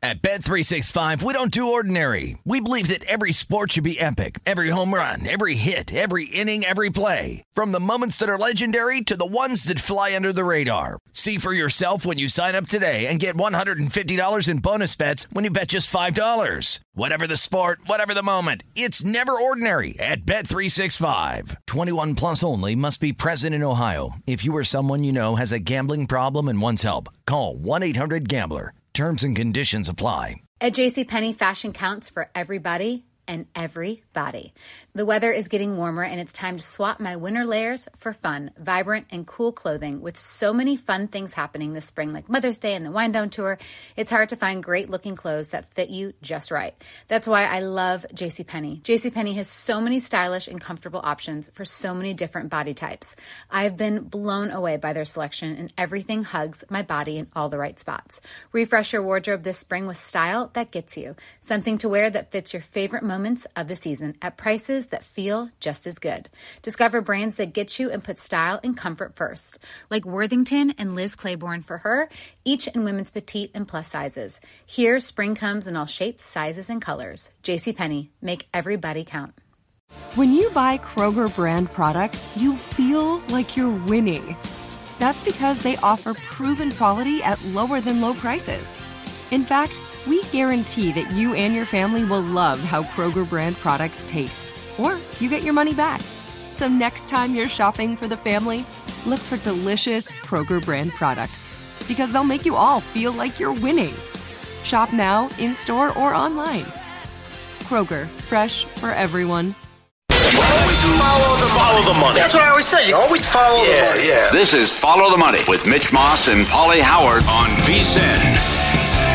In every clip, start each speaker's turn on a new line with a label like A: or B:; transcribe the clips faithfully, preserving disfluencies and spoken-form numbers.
A: At Bet three sixty-five, we don't do ordinary. We believe that every sport should be epic. Every home run, every hit, every inning, every play. From the moments that are legendary to the ones that fly under the radar. See for yourself when you sign up today and get one hundred fifty dollars in bonus bets when you bet just five dollars. Whatever the sport, whatever the moment, it's never ordinary at Bet three sixty-five. twenty-one plus only. Must be present in Ohio. If you or someone you know has a gambling problem and wants help, call one eight hundred gambler. Terms and conditions apply.
B: At JCPenney, fashion counts for everybody and everybody. The weather is getting warmer and it's time to swap my winter layers for fun, vibrant, and cool clothing. With so many fun things happening this spring, like Mother's Day and the Wind Down Tour, it's hard to find great looking clothes that fit you just right. That's why I love JCPenney. JCPenney has so many stylish and comfortable options for so many different body types. I've been blown away by their selection, and everything hugs my body in all the right spots. Refresh your wardrobe this spring with style that gets you. Something to wear that fits your favorite moments of the season at prices that feel just as good. Discover brands that get you and put style and comfort first, like Worthington and Liz Claiborne for her, each in women's petite and plus sizes. Here, spring comes in all shapes, sizes, and colors. JCPenney, make everybody count.
C: When you buy Kroger brand products, you feel like you're winning. That's because they offer proven quality at lower than low prices. In fact, we guarantee that you and your family will love how Kroger brand products taste, or you get your money back. So next time you're shopping for the family, look for delicious Kroger brand products, because they'll make you all feel like you're winning. Shop now, in-store, or online. Kroger, fresh for everyone.
D: Always follow the, follow the money. That's what I always say. You always follow yeah, the money. Yeah.
E: This is Follow the Money with Mitch Moss and Paulie Howard on V S I N.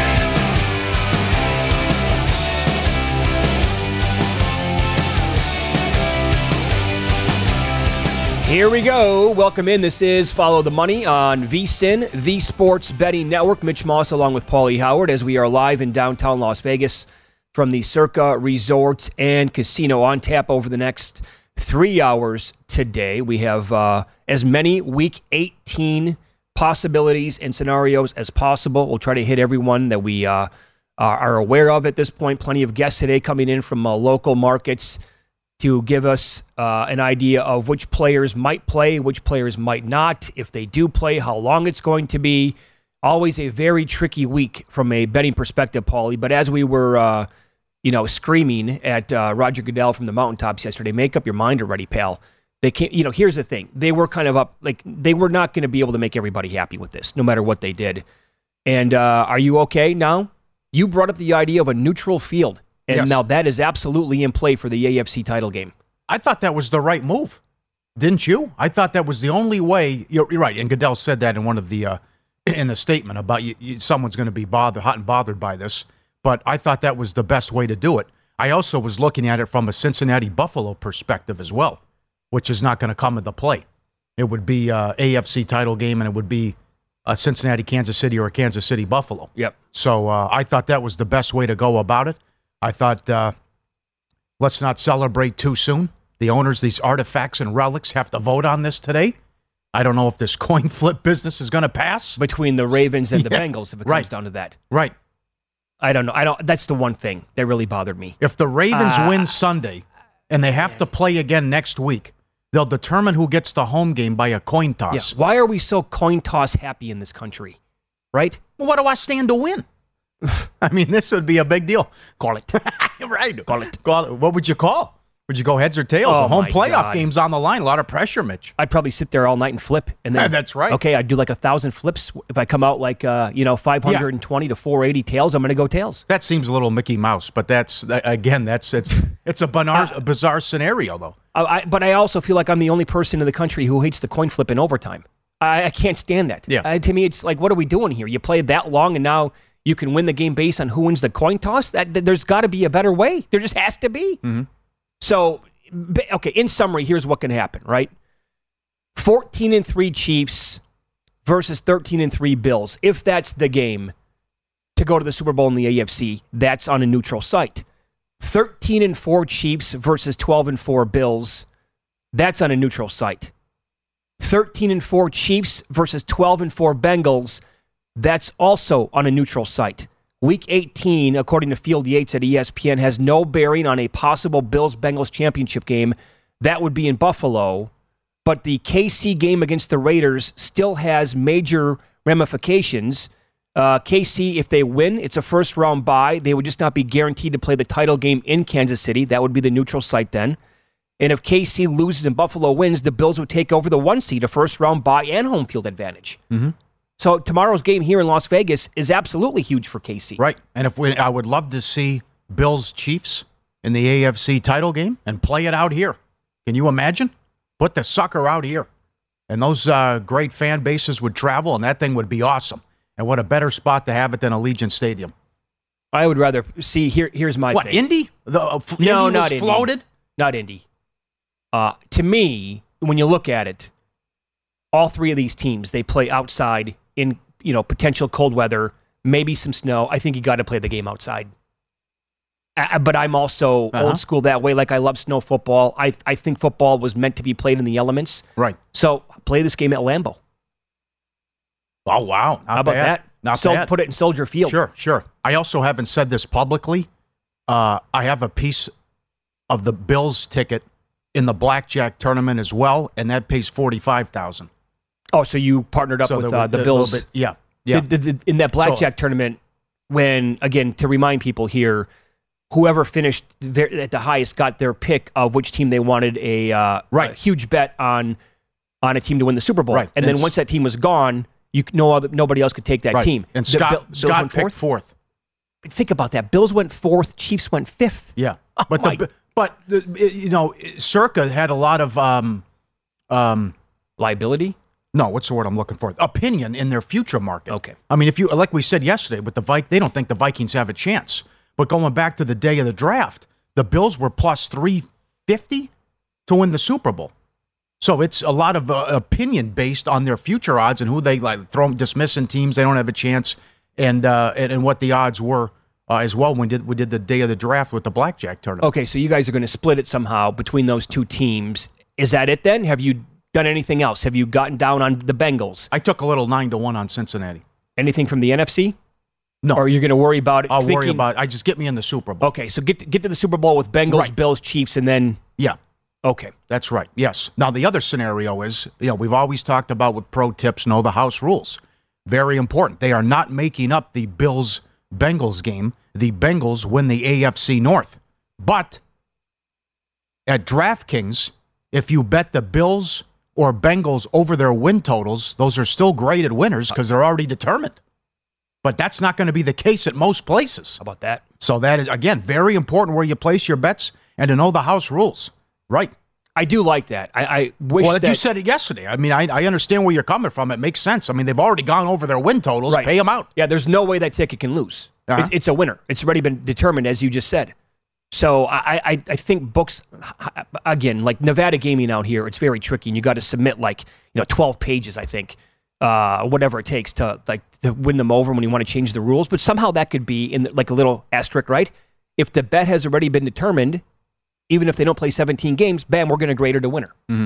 F: Here we go. Welcome in. This is Follow the Money on V S I N, the Sports Betting Network. Mitch Moss along with Paulie Howard as we are live in downtown Las Vegas from the Circa Resort and Casino on tap over the next three hours today. We have uh, as many Week eighteen possibilities and scenarios as possible. We'll try to hit everyone that we uh, are aware of at this point. Plenty of guests today coming in from uh, local markets to give us uh, an idea of which players might play, which players might not. If they do play, how long it's going to be. Always a very tricky week from a betting perspective, Paulie. But as we were, uh, you know, screaming at uh, Roger Goodell from the mountaintops yesterday, make up your mind already, pal. They can't. You know, here's the thing: they were kind of up, like they were not going to be able to make everybody happy with this, no matter what they did. And uh, are you okay now? You brought up the idea of a neutral field. And yes. Now that is absolutely in play for the A F C title game.
G: I thought that was the right move. Didn't you? I thought that was the only way. You're, you're right. And Goodell said that in one of the, uh, in the statement about you, you, someone's going to be bothered, hot and bothered by this. But I thought that was the best way to do it. I also was looking at it from a Cincinnati-Buffalo perspective as well, which is not going to come into play. It would be a A F C title game, and it would be a Cincinnati-Kansas City or a Kansas City-Buffalo.
F: Yep.
G: So uh, I thought that was the best way to go about it. I thought, uh, let's not celebrate too soon. The owners, these artifacts and relics, have to vote on this today. I don't know if this coin flip business is going to pass.
F: Between the Ravens and the
G: yeah,
F: Bengals, if it
G: right.
F: comes down to that.
G: Right.
F: I don't know. I don't. That's the one thing that really bothered me.
G: If the Ravens
F: uh,
G: win Sunday and they have to play again next week, they'll determine who gets the home game by a coin toss.
F: Yeah. Why are we so coin toss happy in this country? Right?
G: Well, what do I stand to win? I mean, this would be a big deal.
F: Call it.
G: Right.
F: Call it.
G: Call it. What would you call? Would you go heads or tails?
F: Oh,
G: a home playoff
F: God.
G: game's on the line. A lot of pressure, Mitch.
F: I'd probably sit there all night and flip. And then,
G: yeah, that's right.
F: Okay, I'd do like a thousand flips. If I come out like, uh, you know, five hundred twenty yeah. to four eighty tails, I'm going to go tails.
G: That seems a little Mickey Mouse, but that's, again, that's it's it's a, bizarre, a bizarre scenario, though.
F: I, but I also feel like I'm the only person in the country who hates the coin flip in overtime. I, I can't stand that.
G: Yeah.
F: Uh, to me, it's like, what are we doing here? You played that long, and now you can win the game based on who wins the coin toss? That, that There's got to be a better way. There just has to be.
G: Mm-hmm.
F: So, okay, in summary, here's what can happen, right? fourteen and three Chiefs versus thirteen and three Bills. If that's the game to go to the Super Bowl in the A F C, that's on a neutral site. thirteen and four Chiefs versus twelve and four Bills, that's on a neutral site. thirteen and four Chiefs versus twelve and four Bengals, that's also on a neutral site. Week eighteen, according to Field Yates at E S P N, has no bearing on a possible Bills-Bengals championship game. That would be in Buffalo. But the K C game against the Raiders still has major ramifications. Uh, K C, if they win, it's a first-round bye. They would just not be guaranteed to play the title game in Kansas City. That would be the neutral site then. And if K C loses and Buffalo wins, the Bills would take over the one seed, a first-round bye and home field advantage.
G: Mm-hmm.
F: So tomorrow's game here in Las Vegas is absolutely huge for K C.
G: Right. And if we, I would love to see Bills Chiefs in the A F C title game and play it out here. Can you imagine? Put the sucker out here. And those uh, great fan bases would travel, and that thing would be awesome. And what a better spot to have it than Allegiant Stadium.
F: I would rather see, here. here's my
G: what,
F: thing.
G: What, Indy? The, uh, f-
F: no,
G: Indy
F: not
G: was
F: Indy.
G: floated?
F: Not Indy. Uh, to me, when you look at it, all three of these teams, they play outside in, you know, potential cold weather, maybe some snow. I think you got to play the game outside. Uh, but I'm also
G: uh-huh.
F: old school that way. Like, I love snow football. I I think football was meant to be played in the elements.
G: Right.
F: So play this game at Lambeau.
G: Oh, wow. Not
F: How about
G: bad.
F: that?
G: Not
F: so
G: bad.
F: Put it in Soldier Field.
G: Sure, sure. I also haven't said this publicly. Uh, I have a piece of the Bills ticket in the blackjack tournament as well, and that pays forty-five thousand dollars.
F: Oh, so you partnered up
G: So
F: with
G: there
F: uh,
G: were-
F: the
G: a
F: Bills.
G: little bit- yeah, yeah.
F: The- the- the- in that blackjack tournament, when, again, to remind people here, whoever finished their, at the highest got their pick of which team they wanted a, uh,
G: Right.
F: a huge bet on on a team to win the Super Bowl.
G: Right.
F: And
G: And
F: then once that team was gone, you c- no other nobody else could take that
G: Right.
F: team.
G: And
F: The
G: Scott,
F: Bill- Bills
G: Scott
F: went
G: picked
F: fourth.
G: fourth.
F: Think about that. Bills went fourth. Chiefs went fifth.
G: Yeah.
F: Oh,
G: but
F: my-
G: the but the, you know, Circa had a lot of um um
F: Liability?
G: no, what's the word I'm looking for? Opinion in their future market.
F: Okay.
G: I mean, if you like we said yesterday with the Vikings, they don't think the Vikings have a chance. But going back to the day of the draft, the Bills were plus three fifty to win the Super Bowl. So it's a lot of uh, opinion based on their future odds and who they like throw dismissing teams they don't have a chance and uh, and, and what the odds were uh, as well when we did we did the day of the draft with the blackjack tournament.
F: Okay, so you guys are going to split it somehow between those two teams. Is that it then? Have you done anything else? Have you gotten down on the Bengals?
G: I took a little nine to one on Cincinnati.
F: Anything from the N F C?
G: No,
F: Or you're going to worry about it?
G: I'll
F: thinking,
G: worry about. I just get me in the Super Bowl.
F: Okay, so get to, get to the Super Bowl with Bengals,
G: Right.
F: Bills, Chiefs, and then
G: Yeah.
F: okay.
G: That's right. Yes. Now, the other scenario is, you know, we've always talked about with pro tips, know the house rules. Very important. They are not making up the Bills-Bengals game. The Bengals win the A F C North. But at DraftKings, if you bet the Bills or Bengals over their win totals, those are still graded winners because they're already determined. But that's not going to be the case at most places.
F: How about that?
G: So that is, again, very important where you place your bets and to know the house rules. Right.
F: I do like that. I, I wish
G: Well,
F: that
G: you said it yesterday. I mean, I, I understand where you're coming from. It makes sense. I mean, they've already gone over their win totals.
F: Right.
G: Pay them out.
F: Yeah, there's no way that ticket can lose.
G: Uh-huh.
F: It's, it's a winner. It's already been determined, as you just said. So I, I, I think books, again, like Nevada gaming out here, it's very tricky. And you got to submit like, you know, twelve pages, I think, uh, whatever it takes to like to win them over when you want to change the rules. But somehow that could be in the, like a little asterisk, right? If the bet has already been determined, even if they don't play seventeen games, bam, we're going to grade it a winner.
G: Mm-hmm.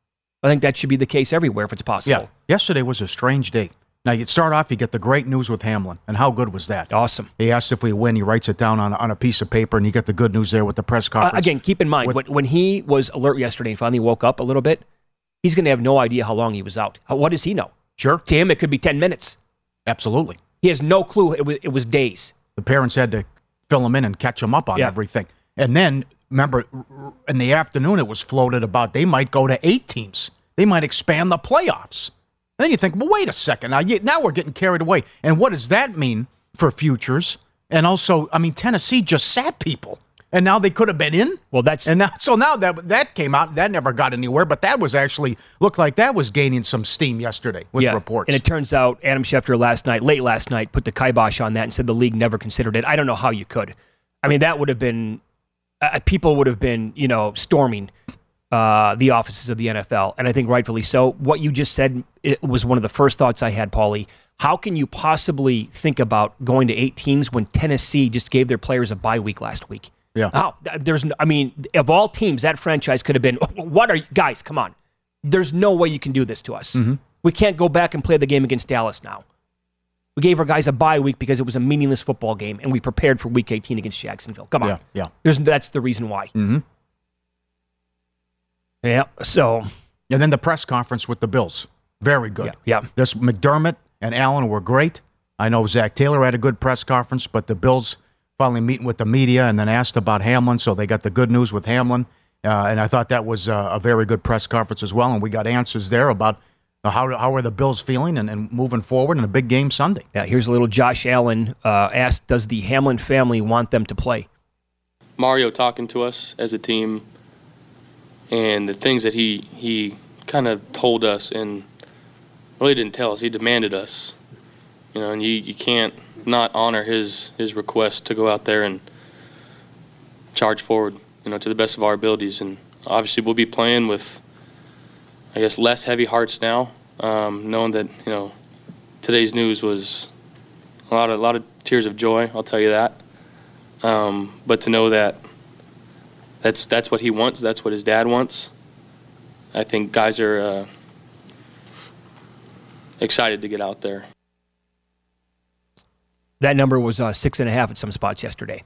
F: I think that should be the case everywhere if it's possible.
G: Yeah. Yesterday was a strange day. Now, you start off, you get the great news with Hamlin. And how good was that?
F: Awesome.
G: He asks if we win. He writes it down on, on a piece of paper, and you get the good news there with the press
F: Uh,
G: conference.
F: again, keep in mind,
G: With-
F: when, when he was alert yesterday and finally woke up a little bit, he's going to have no idea how long he was out. How, what does he know?
G: Sure.
F: To him, it could be ten minutes.
G: Absolutely.
F: He has no clue. It was, it was days.
G: The parents had to fill him in and catch him up on
F: Yeah.
G: everything. And then, remember, in the afternoon, it was floated about they might go to eight teams. They might expand the playoffs. And then you think, well, wait a second. Now, you, now we're getting carried away. And what does that mean for futures? And also, I mean, Tennessee just sat people. And now they could have been in.
F: Well, that's
G: And now, so now that that came out, that never got anywhere. But that was actually, looked like that was gaining some steam yesterday with
F: yeah.
G: reports.
F: And it turns out Adam Schefter last night, late last night, put the kibosh on that and said the league never considered it. I don't know how you could. I mean, that would have been, uh, people would have been, you know, storming uh, the offices of the N F L. And I think rightfully so. What you just said, it was one of the first thoughts I had, Paulie. How can you possibly think about going to eight teams when Tennessee just gave their players a bye week last week?
G: Yeah.
F: How? There's, I mean, of all teams, that franchise could have been, what are you, guys, come on. There's no way you can do this to us.
G: Mm-hmm.
F: We can't go back and play the game against Dallas now. We gave our guys a bye week because it was a meaningless football game, and we prepared for Week eighteen against Jacksonville. Come on.
G: Yeah, yeah.
F: There's, that's the reason why.
G: Mm-hmm.
F: Yeah, so.
G: And then the press conference with the Bills. Very good.
F: Yeah, yeah.
G: This McDermott and Allen were great. I know Zach Taylor had a good press conference, but the Bills finally meeting with the media and then asked about Hamlin, so they got the good news with Hamlin. Uh, and I thought that was a, a very good press conference as well, and we got answers there about uh, how how are the Bills feeling and, and moving forward in a big game Sunday.
F: Yeah, here's a little Josh Allen uh, asked, does the Hamlin family want them to play?
H: Mario talking to us as a team and the things that he, he kind of told us and really didn't tell us, he demanded us. You know, and you, you can't not honor his, his request to go out there and charge forward, you know, to the best of our abilities. And obviously we'll be playing with, I guess, less heavy hearts now, um, knowing that, you know, today's news was a lot of, a lot of tears of joy, I'll tell you that. Um, but to know that that's that's what he wants, that's what his dad wants, I think guys are uh, excited to get out there.
F: That number was uh, six and a half at some spots yesterday.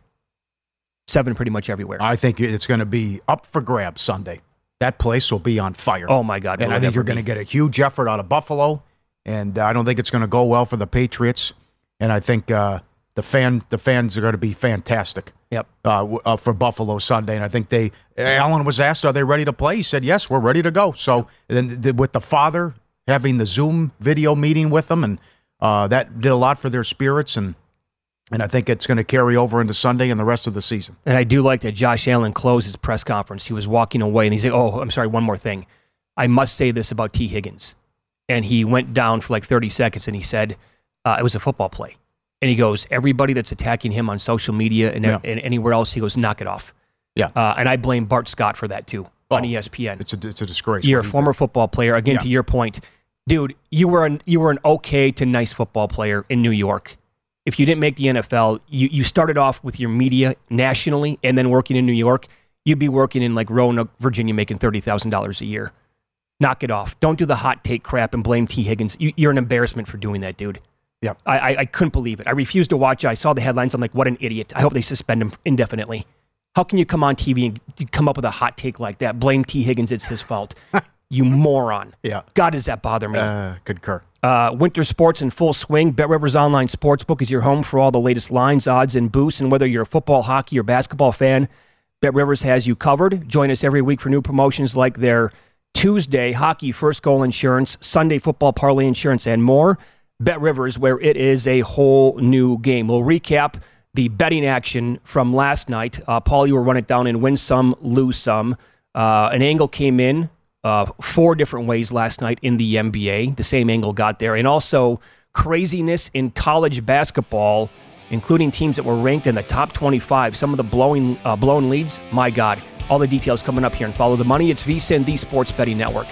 F: Seven pretty much everywhere.
G: I think it's going to be up for grabs Sunday. That place will be on fire.
F: Oh, my God.
G: And I think you're going to get a huge effort out of Buffalo, and uh, I don't think it's going to go well for the Patriots. And I think uh, the fan the fans are going to be fantastic.
F: Yep.
G: Uh, uh, for Buffalo Sunday, and I think they. Allen was asked, "Are they ready to play?" He said, "Yes, we're ready to go." So then, the, with the father having the Zoom video meeting with them, and uh, that did a lot for their spirits, and and I think it's going to carry over into Sunday and the rest of the season.
F: And I do like that Josh Allen closed his press conference. He was walking away, and he's like, "Oh, I'm sorry. One more thing, I must say this about T. Higgins." And he went down for like thirty seconds, and he said, uh, "It was a football play." And he goes, everybody that's attacking him on social media and, yeah. and anywhere else, he goes, knock it off.
G: Yeah.
F: Uh, and I blame Bart Scott for that, too, oh, on E S P N.
G: It's a, it's a disgrace.
F: You're a former did. football player. Again, yeah. to your point, dude, you were, an, you were an okay to nice football player in New York. If you didn't make the N F L, you, you started off with your media nationally and then working in New York. You'd be working in like Roanoke, Virginia, making thirty thousand dollars a year. Knock it off. Don't do the hot take crap and blame T. Higgins. You, you're an embarrassment for doing that, dude.
G: Yeah,
F: I, I I couldn't believe it. I refused to watch it. I saw the headlines. I'm like, what an idiot. I hope they suspend him indefinitely. How can you come on T V and come up with a hot take like that? Blame T. Higgins. It's his fault. You moron.
G: Yeah.
F: God, does that bother me?
G: Uh, concur.
F: Uh, winter sports in full swing. BetRivers Online Sportsbook is your home for all the latest lines, odds, and boosts. And whether you're a football, hockey, or basketball fan, BetRivers has you covered. Join us every week for new promotions like their Tuesday hockey first goal insurance, Sunday football parlay insurance, and more. BetRivers, where it is a whole new game. We'll recap the betting action from last night. Uh, Paul, you will run it down and win some, lose some. Uh, an angle came in uh, four different ways last night in the N B A. The same angle got there. And also craziness in college basketball, including teams that were ranked in the top twenty-five. Some of the blowing uh, blown leads. My God. All the details coming up here and Follow the Money. It's VSiN, the Sports Betting Network.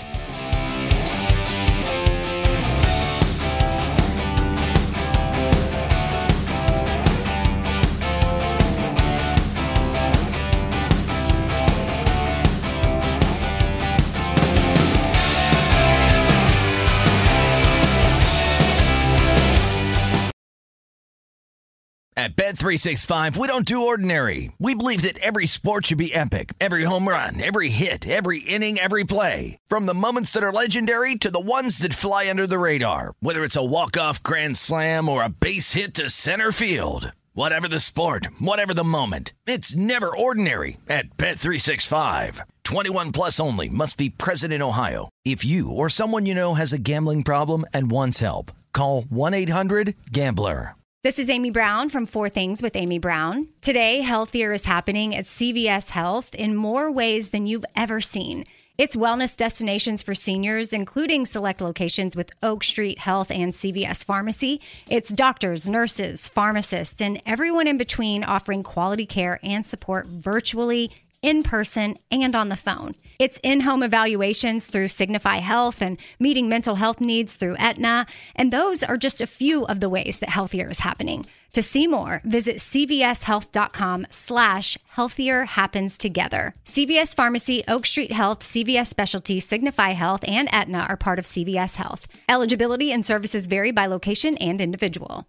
A: At Bet three sixty-five, we don't do ordinary. We believe that every sport should be epic. Every home run, every hit, every inning, every play. From the moments that are legendary to the ones that fly under the radar. Whether it's a walk-off grand slam or a base hit to center field. Whatever the sport, whatever the moment. It's never ordinary at Bet three sixty-five. twenty-one plus only. Must be present in Ohio. If you or someone you know has a gambling problem and wants help, call one eight hundred gambler.
I: This is Amy Brown from Four Things with Amy Brown. Today, healthier is happening at C V S Health in more ways than you've ever seen. It's wellness destinations for seniors, including select locations with Oak Street Health and C V S Pharmacy. It's doctors, nurses, pharmacists, and everyone in between offering quality care and support virtually, in person, and on the phone. It's in-home evaluations through Signify Health and meeting mental health needs through Aetna. And those are just a few of the ways that healthier is happening. To see more, visit cvshealth.com slash healthier happens together. C V S Pharmacy, Oak Street Health, C V S Specialty, Signify Health, and Aetna are part of C V S Health. Eligibility and services vary by location and individual.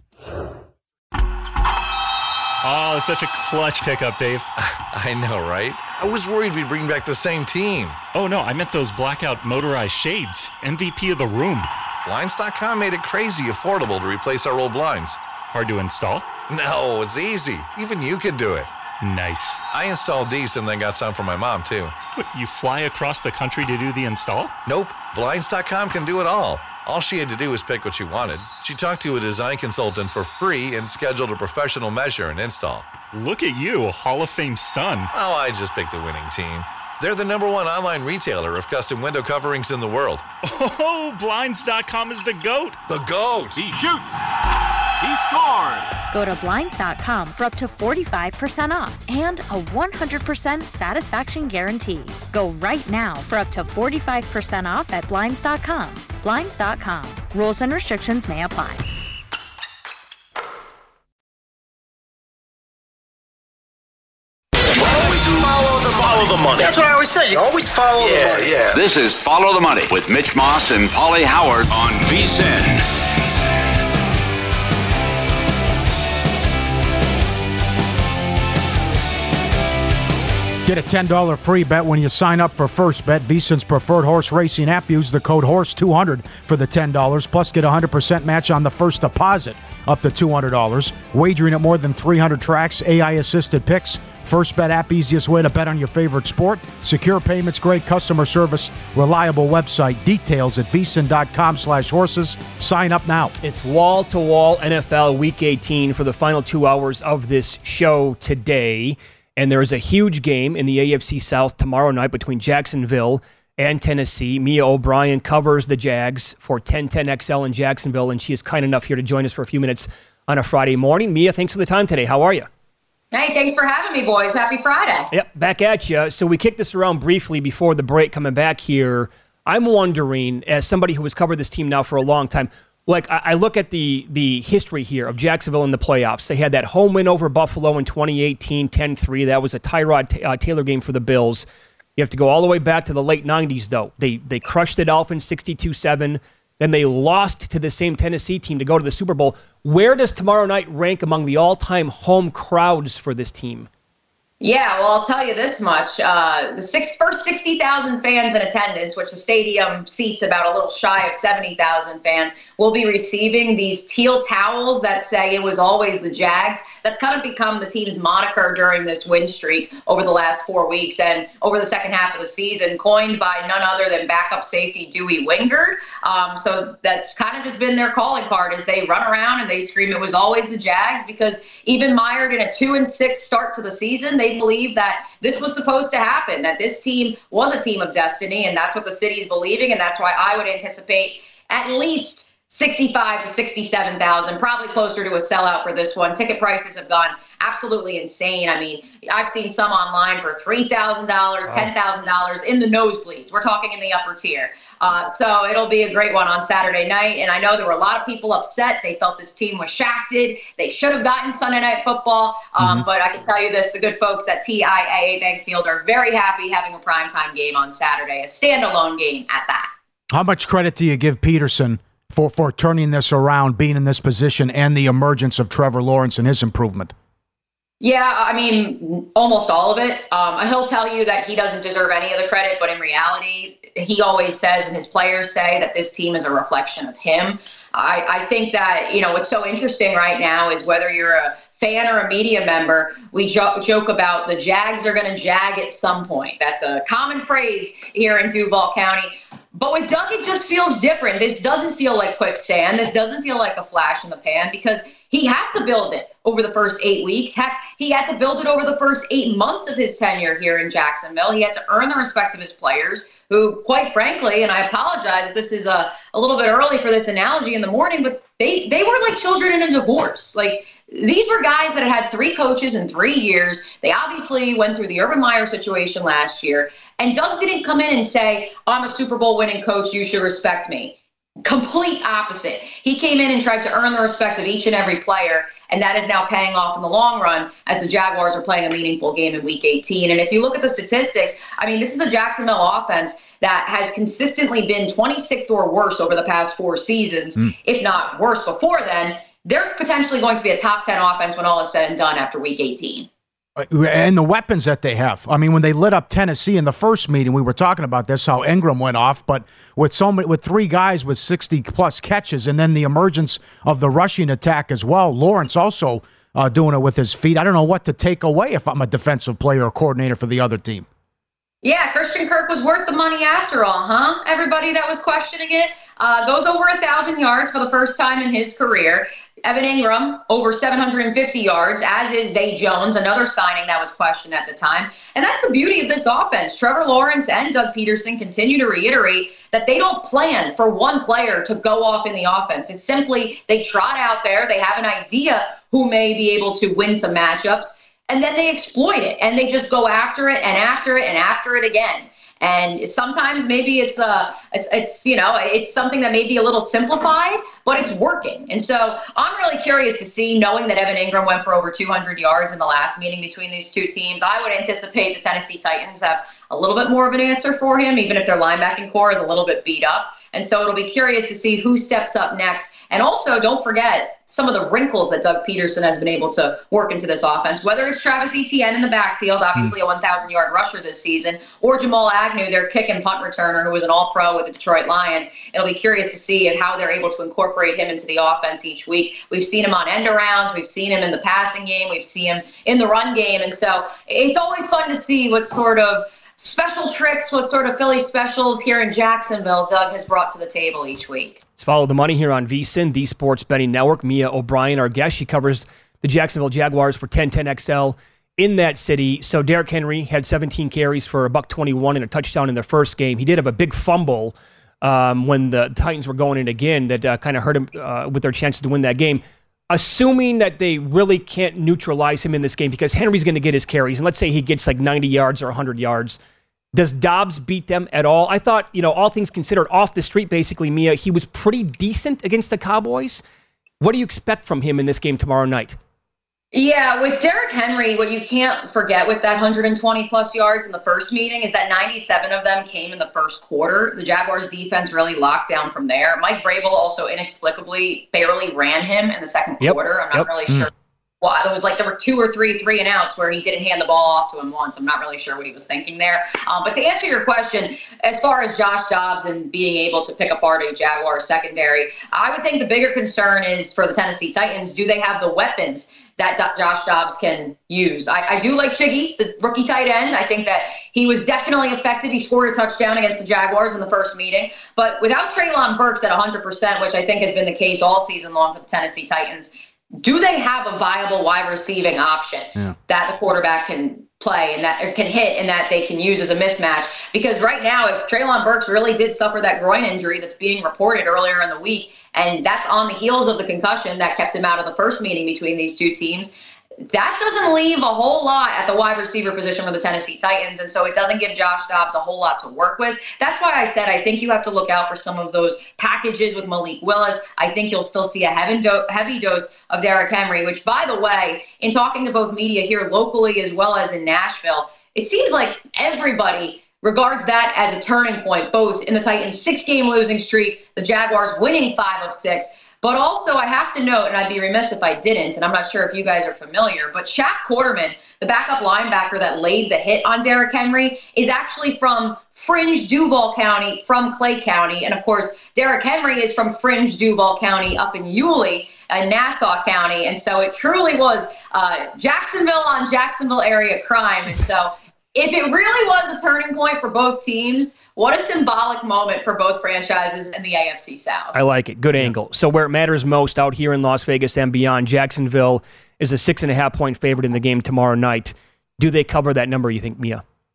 J: Oh, it's such a clutch pickup, Dave.
K: I know, right? I was worried we'd bring back the same team.
J: Oh, no, I meant those blackout motorized shades. M V P of the room.
K: Blinds dot com made it crazy affordable to replace our old blinds.
J: Hard to install?
K: No, it's easy. Even you could do it.
J: Nice.
K: I installed these and then got some for my mom, too.
J: What, you fly across the country to do the install?
K: Nope. Blinds dot com can do it all. All she had to do was pick what she wanted. She talked to a design consultant for free and scheduled a professional measure and install.
J: Look at you, a Hall of Fame son.
K: Oh, I just picked the winning team. They're the number one online retailer of custom window coverings in the world.
J: Oh, Blinds dot com is the GOAT.
K: The GOAT.
L: He shoots. He scored.
M: Go to Blinds dot com for up to forty-five percent off and a one hundred percent satisfaction guarantee. Go right now for up to forty-five percent off at Blinds dot com. Blinds dot com. Rules and restrictions may apply.
D: Follow the, follow the money. That's what I always say. You always follow
E: yeah,
D: the money.
E: Yeah. This is Follow the Money with Mitch Moss and Paulie Howard on V S I N.
G: Get a ten dollars free bet when you sign up for First Bet, VSiN's preferred horse racing app. Use the code horse two hundred for the ten dollars, plus get a one hundred percent match on the first deposit up to two hundred dollars. Wagering at more than three hundred tracks, A I-assisted picks. First Bet app, easiest way to bet on your favorite sport. Secure payments, great customer service, reliable website. Details at vsin.com slash horses. Sign up now.
F: It's wall-to-wall N F L Week eighteen for the final two hours of this show today. And there is a huge game in the A F C South tomorrow night between Jacksonville and Tennessee. Mia O'Brien covers the Jags for ten ten X L in Jacksonville, and she is kind enough here to join us for a few minutes on a Friday morning. Mia, thanks for the time today. How are you?
N: Hey, thanks for having me, boys. Happy Friday.
F: Yep, back at you. So we kicked this around briefly before the break coming back here. I'm wondering, as somebody who has covered this team now for a long time, like I look at the the history here of Jacksonville in the playoffs. They had that home win over Buffalo in twenty eighteen, ten three. That was a Tyrod uh, Taylor game for the Bills. You have to go all the way back to the late nineties, though. They they crushed the Dolphins sixty-two seven. Then they lost to the same Tennessee team to go to the Super Bowl. Where does tomorrow night rank among the all-time home crowds for this team?
N: Yeah, well, I'll tell you this much. Uh, the six, first sixty thousand fans in attendance, which the stadium seats about a little shy of seventy thousand fans, will be receiving these teal towels that say it was always the Jags. That's kind of become the team's moniker during this win streak over the last four weeks and over the second half of the season, coined by none other than backup safety Dewey Wingard. Um, so that's kind of just been their calling card as they run around and they scream it was always the Jags, because even mired in a two and six start to the season, they believe that this was supposed to happen, that this team was a team of destiny, and that's what the city is believing, and that's why I would anticipate at least sixty-five to sixty-seven thousand, probably closer to a sellout for this one. Ticket prices have gone absolutely insane. I mean, I've seen some online for three thousand dollars, wow. ten thousand dollars in the nosebleeds. We're talking in the upper tier. Uh, so it'll be a great one on Saturday night. And I know there were a lot of people upset. They felt this team was shafted. They should have gotten Sunday Night Football. Um, mm-hmm. But I can tell you this, the good folks at T I A A Bank Field are very happy having a primetime game on Saturday, a standalone game at that.
G: How much credit do you give Peterson for, for turning this around, being in this position, and the emergence of Trevor Lawrence and his improvement?
N: Yeah, I mean, almost all of it. Um, he'll tell you that he doesn't deserve any of the credit, but in reality, he always says, and his players say, that this team is a reflection of him. I, I think that, you know, what's so interesting right now is whether you're a fan or a media member, we jo- joke about the Jags are going to jag at some point. That's a common phrase here in Duval County. But with Doug, it just feels different. This doesn't feel like quicksand. This doesn't feel like a flash in the pan, because he had to build it over the first eight weeks. Heck, he had to build it over the first eight months of his tenure here in Jacksonville. He had to earn the respect of his players, who, quite frankly, and I apologize if this is a, a little bit early for this analogy in the morning, but they, they were like children in a divorce. Like, these were guys that had had three coaches in three years. They obviously went through the Urban Meyer situation last year. And Doug didn't come in and say, I'm a Super Bowl winning coach, you should respect me. complete opposite. He came in and tried to earn the respect of each and every player, and that is now paying off in the long run as the Jaguars are playing a meaningful game in Week eighteen. And if you look at the statistics, I mean, this is a Jacksonville offense that has consistently been twenty-sixth or worse over the past four seasons, mm. if not worse before then. They're potentially going to be a top ten offense when all is said and done after Week eighteen.
G: And the weapons that they have. I mean, when they lit up Tennessee in the first meeting, we were talking about this, how Ingram went off, but with so many, with three guys with sixty plus catches, and then the emergence of the rushing attack as well. Lawrence also uh, doing it with his feet. I don't know what to take away if I'm a defensive player or coordinator for the other team.
N: Yeah, Christian Kirk was worth the money after all, huh? Everybody that was questioning it uh, goes over a thousand yards for the first time in his career. Evan Ingram, over seven hundred fifty yards, as is Zay Jones, another signing that was questioned at the time. And that's the beauty of this offense. Trevor Lawrence and Doug Peterson continue to reiterate that they don't plan for one player to go off in the offense. It's simply they trot out there, they have an idea who may be able to win some matchups, and then they exploit it, and they just go after it and after it and after it again. And sometimes maybe it's uh it's it's you know it's something that may be a little simplified, but it's working. And so I'm really curious to see, knowing that Evan Ingram went for over two hundred yards in the last meeting between these two teams. I would anticipate the Tennessee Titans have a little bit more of an answer for him, even if their linebacking core is a little bit beat up. And so it'll be curious to see who steps up next. And also, don't forget some of the wrinkles that Doug Peterson has been able to work into this offense, whether it's Travis Etienne in the backfield, obviously a one thousand yard rusher this season, or Jamal Agnew, their kick and punt returner, who was an all-pro with the Detroit Lions. It'll be curious to see how they're able to incorporate him into the offense each week. We've seen him on end-arounds. We've seen him in the passing game. We've seen him in the run game. And so it's always fun to see what sort of special tricks, what sort of Philly specials here in Jacksonville Doug has brought to the table each week.
F: Let's follow the money here on VSiN, the Sports Betting Network. Mia O'Brien, our guest. She covers the Jacksonville Jaguars for ten ten X L in that city. So Derrick Henry had seventeen carries for a buck twenty-one and a touchdown in their first game. He did have a big fumble um, when the Titans were going in again that uh, kind of hurt him uh, with their chances to win that game. Assuming that they really can't neutralize him in this game because Henry's going to get his carries, and let's say he gets like ninety yards or one hundred yards, does Dobbs beat them at all? I thought, you know, all things considered, off the street, basically, Mia, he was pretty decent against the Cowboys. What do you expect from him in this game tomorrow night?
N: Yeah, with Derrick Henry, what you can't forget with that one hundred twenty plus yards in the first meeting is that ninety-seven of them came in the first quarter. The Jaguars defense really locked down from there. Mike Vrabel also inexplicably barely ran him in the second yep. quarter. I'm not yep. really mm. sure. Well, it was like there were two or three three and outs where he didn't hand the ball off to him once. I'm not really sure what he was thinking there. Um, but to answer your question, as far as Josh Dobbs and being able to pick apart a Jaguar secondary, I would think the bigger concern is for the Tennessee Titans. Do they have the weapons that Do- Josh Dobbs can use? I, I do like Chiggy, the rookie tight end. I think that he was definitely effective. He scored a touchdown against the Jaguars in the first meeting. But without Treylon Burks at one hundred percent, which I think has been the case all season long for the Tennessee Titans, do they have a viable wide receiving option yeah. that the quarterback can play and that can hit and that they can use as a mismatch? Because right now, if Treylon Burks really did suffer that groin injury that's being reported earlier in the week, and that's on the heels of the concussion that kept him out of the first meeting between these two teams, that doesn't leave a whole lot at the wide receiver position for the Tennessee Titans, and so it doesn't give Josh Dobbs a whole lot to work with. That's why I said I think you have to look out for some of those packages with Malik Willis. I think you'll still see a heavy, do- heavy dose of Derrick Henry, which, by the way, in talking to both media here locally as well as in Nashville, it seems like everybody regards that as a turning point, both in the Titans' six-game losing streak, the Jaguars winning five of six, but also, I have to note, and I'd be remiss if I didn't, and I'm not sure if you guys are familiar, but Shaq Quarterman, the backup linebacker that laid the hit on Derrick Henry, is actually from fringe Duval County, from Clay County. And of course, Derrick Henry is from fringe Duval County up in Yulee, in Nassau County. And so it truly was uh, Jacksonville on Jacksonville area crime. And so if it really was a turning point for both teams, what a symbolic moment for both franchises in the A F C South.
F: I like it. Good angle. So where it matters most out here in Las Vegas and beyond, Jacksonville is a six and a half point favorite in the game tomorrow night. Do they cover that number, you think, Mia?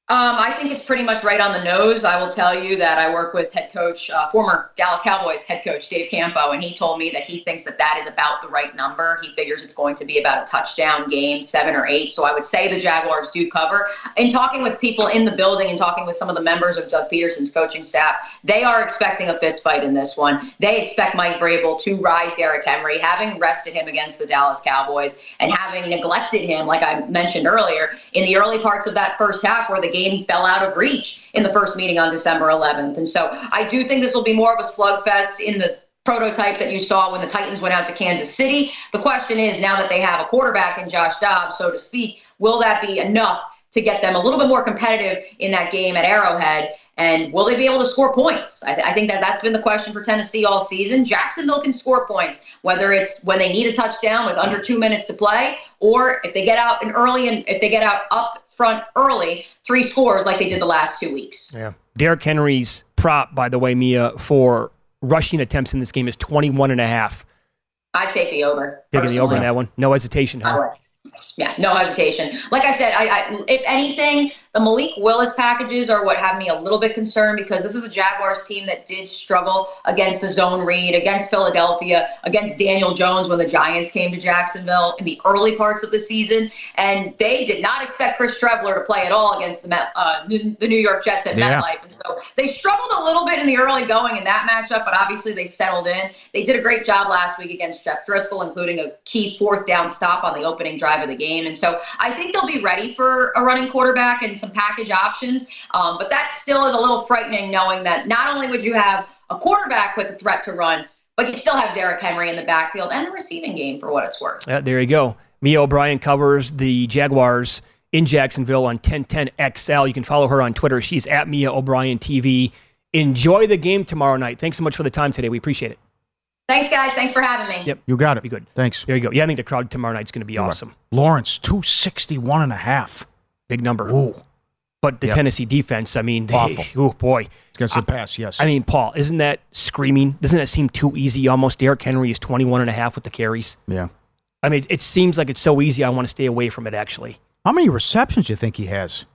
N: Um, I think it's pretty much right on the nose. I will tell you that I work with head coach, uh, former Dallas Cowboys head coach Dave Campo, and he told me that he thinks that that is about the right number. He figures it's going to be about a touchdown game, seven or eight. So I would say the Jaguars do cover. In talking with people in the building and talking with some of the members of Doug Peterson's coaching staff, they are expecting a fist fight in this one. They expect Mike Vrabel to ride Derrick Henry, having rested him against the Dallas Cowboys and having neglected him, like I mentioned earlier, in the early parts of that first half where the game fell out of reach in the first meeting on December eleventh. And so I do think this will be more of a slugfest in the prototype that you saw when the Titans went out to Kansas City. The question is, now that they have a quarterback in Josh Dobbs, so to speak, will that be enough to get them a little bit more competitive in that game at Arrowhead? And will they be able to score points? I, th- I think that that's been the question for Tennessee all season. Jacksonville can score points, whether it's when they need a touchdown with under two minutes to play, or if they get out in early and if they get out up front early, three scores like they did the last two weeks.
F: Yeah. Derrick Henry's prop, by the way, Mia, for rushing attempts in this game is twenty-one and a half.
N: I'd take the over.
F: Taking the over in that one. No hesitation, huh?
N: Yeah, no hesitation. Like I said, I, I, if anything, the Malik Willis packages are what have me a little bit concerned, because this is a Jaguars team that did struggle against the zone read, against Philadelphia, against Daniel Jones when the Giants came to Jacksonville in the early parts of the season. And they did not expect Chris Trevler to play at all against the Met, uh, the New York Jets at
G: Yeah.
N: MetLife. And so they struggled a little bit in the early going in that matchup, but obviously they settled in. They did a great job last week against Jeff Driscoll, including a key fourth down stop on the opening drive of the game. And so I think they'll be ready for a running quarterback and some package options. Um, but that still is a little frightening, knowing that not only would you have a quarterback with a threat to run, but you still have Derrick Henry in the backfield and the receiving game for what it's worth.
F: Uh, there you go. Mia O'Brien covers the Jaguars in Jacksonville on ten ten X L. You can follow her on Twitter. She's at Mia O'Brien T V. Enjoy the game tomorrow night. Thanks so much for the time today. We appreciate it.
N: Thanks, guys. Thanks for having me.
F: Yep.
G: You got it.
F: Be good.
G: Thanks.
F: There you go. Yeah, I think the crowd tomorrow night's going to be
G: You're
F: awesome.
G: right. Lawrence, two sixty-one and a half.
F: Big number.
G: Ooh.
F: But the
G: Yep.
F: Tennessee defense, I mean, they,
G: Awful.
F: oh boy.
G: Against the pass, yes.
F: I mean, Paul, isn't that screaming? Doesn't that seem too easy almost? Derrick Henry is twenty-one and a half with the carries.
G: Yeah.
F: I mean, it seems like it's so easy. I want to stay away from it, actually.
G: How many receptions do you think he has?